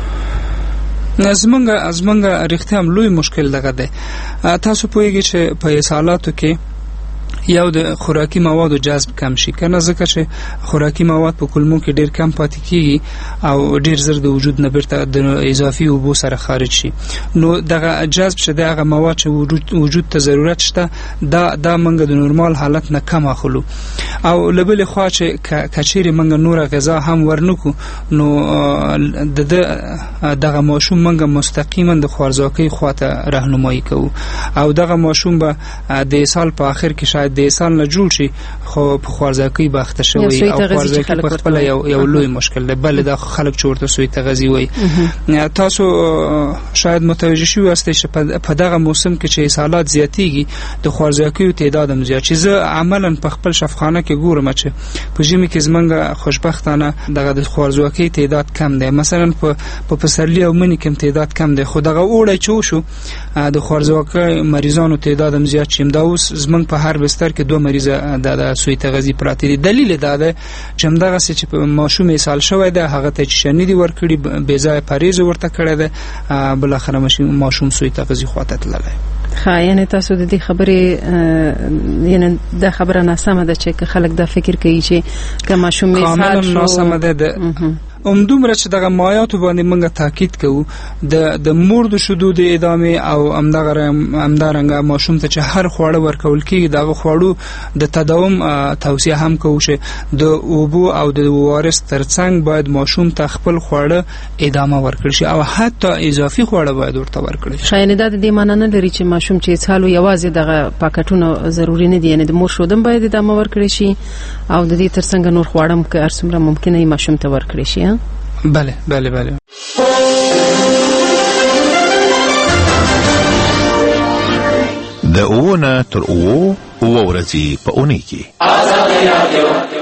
زمونږ زمونږ رښتیا هم لوی مشکل دغه ده. تاسو پوهیږئ چې په اسهالاتو کې یو د خوراکي موادو جذب کم شي کنه، ځکه چې خوراکي مواد په کولمو کې ډیر کم پاتې کیږي او ډیر زر د وجود نه بیرته د اضافي اوبو سره خارج شي، نو دغه جذب شته هغه مواد چې وجود وجود ته ضرورت شته دا دا منګه د نورمال حالت نه کم اخلو. او لبل خو چې کچيري منګه نور غذا هم ورنکو نو د دغه ماشوم منګه مستقیما د خوارزاکي خواته راهنمایي کوو او دغه ماشوم به د سال په اخر کې شاید د سال نه جوړ شي خو په خوارزاکي باخته شوی او خوارزاکي په خپل یو یو لوی مشکل ده، بل د خلک چورته سوی تغذی وي. تاسو شاید متوجه شوی واستئ چې په دغه موسم کې چې اسهالات زیاتیږي د خوارزاکي تعداد هم زیات شي. زه عملاً په خپل شفاخانه کې کې ګورم چې په ژمي کې زمونږ خوشبختانه دغه د خوارځواکۍ تعداد کم دی، مثلا په په پسرلي او مني کې تعداد کم دی، خو دغه اوړی چې وشو د خوارځواکۍ مریضانو تعداد هم زیات شي. دا اوس زمونږ په هر بستر کې دوه مریضه د سوی تغذیه پراته دي. دلیل دا ده چې همدغسې چې ماشوم اسهال شوی دی هغه ته چې شنې دي ورکړي، بې ځایه پرهیز ورته کړی دی، بالاخره ماشوم سوی تغذیه خواته تللی. ښه، یعنې تاسو د دې خبرې یعنې دا خبره ناسمه ده چې خلک دا فکر کوي چې که ماشوم اسهال شو. ناسمه ده همدومره چې دغه مایاتو باندې موږ تاکید کوو د د مور د شیدو د ادامې او همدغه همدارنګه ماشوم ته چې هر خواړه ورکول کېږي دغه خواړو د تداوم توصیه هم کوو چې د اوبو او د وارث ترڅنګ باید ماشوم ته خپل خواړه ادامه ورکړي شي او حتی اضافي خواړه باید ورته ورکړي شي. یعنې دا د دې معنی نه لري چې ماشوم چې اسهال یوازې دغه پاکټونه ضروري نه دي، یعنې د مور شودم باید ادامه ورکړي شي او د دې ترڅنګ نور خواړه هم که هر څومره ممکنه ماشوم ته ورکړي شي. بله بله بله. د اوونه تر اوو اوو ورځې په اونۍ کې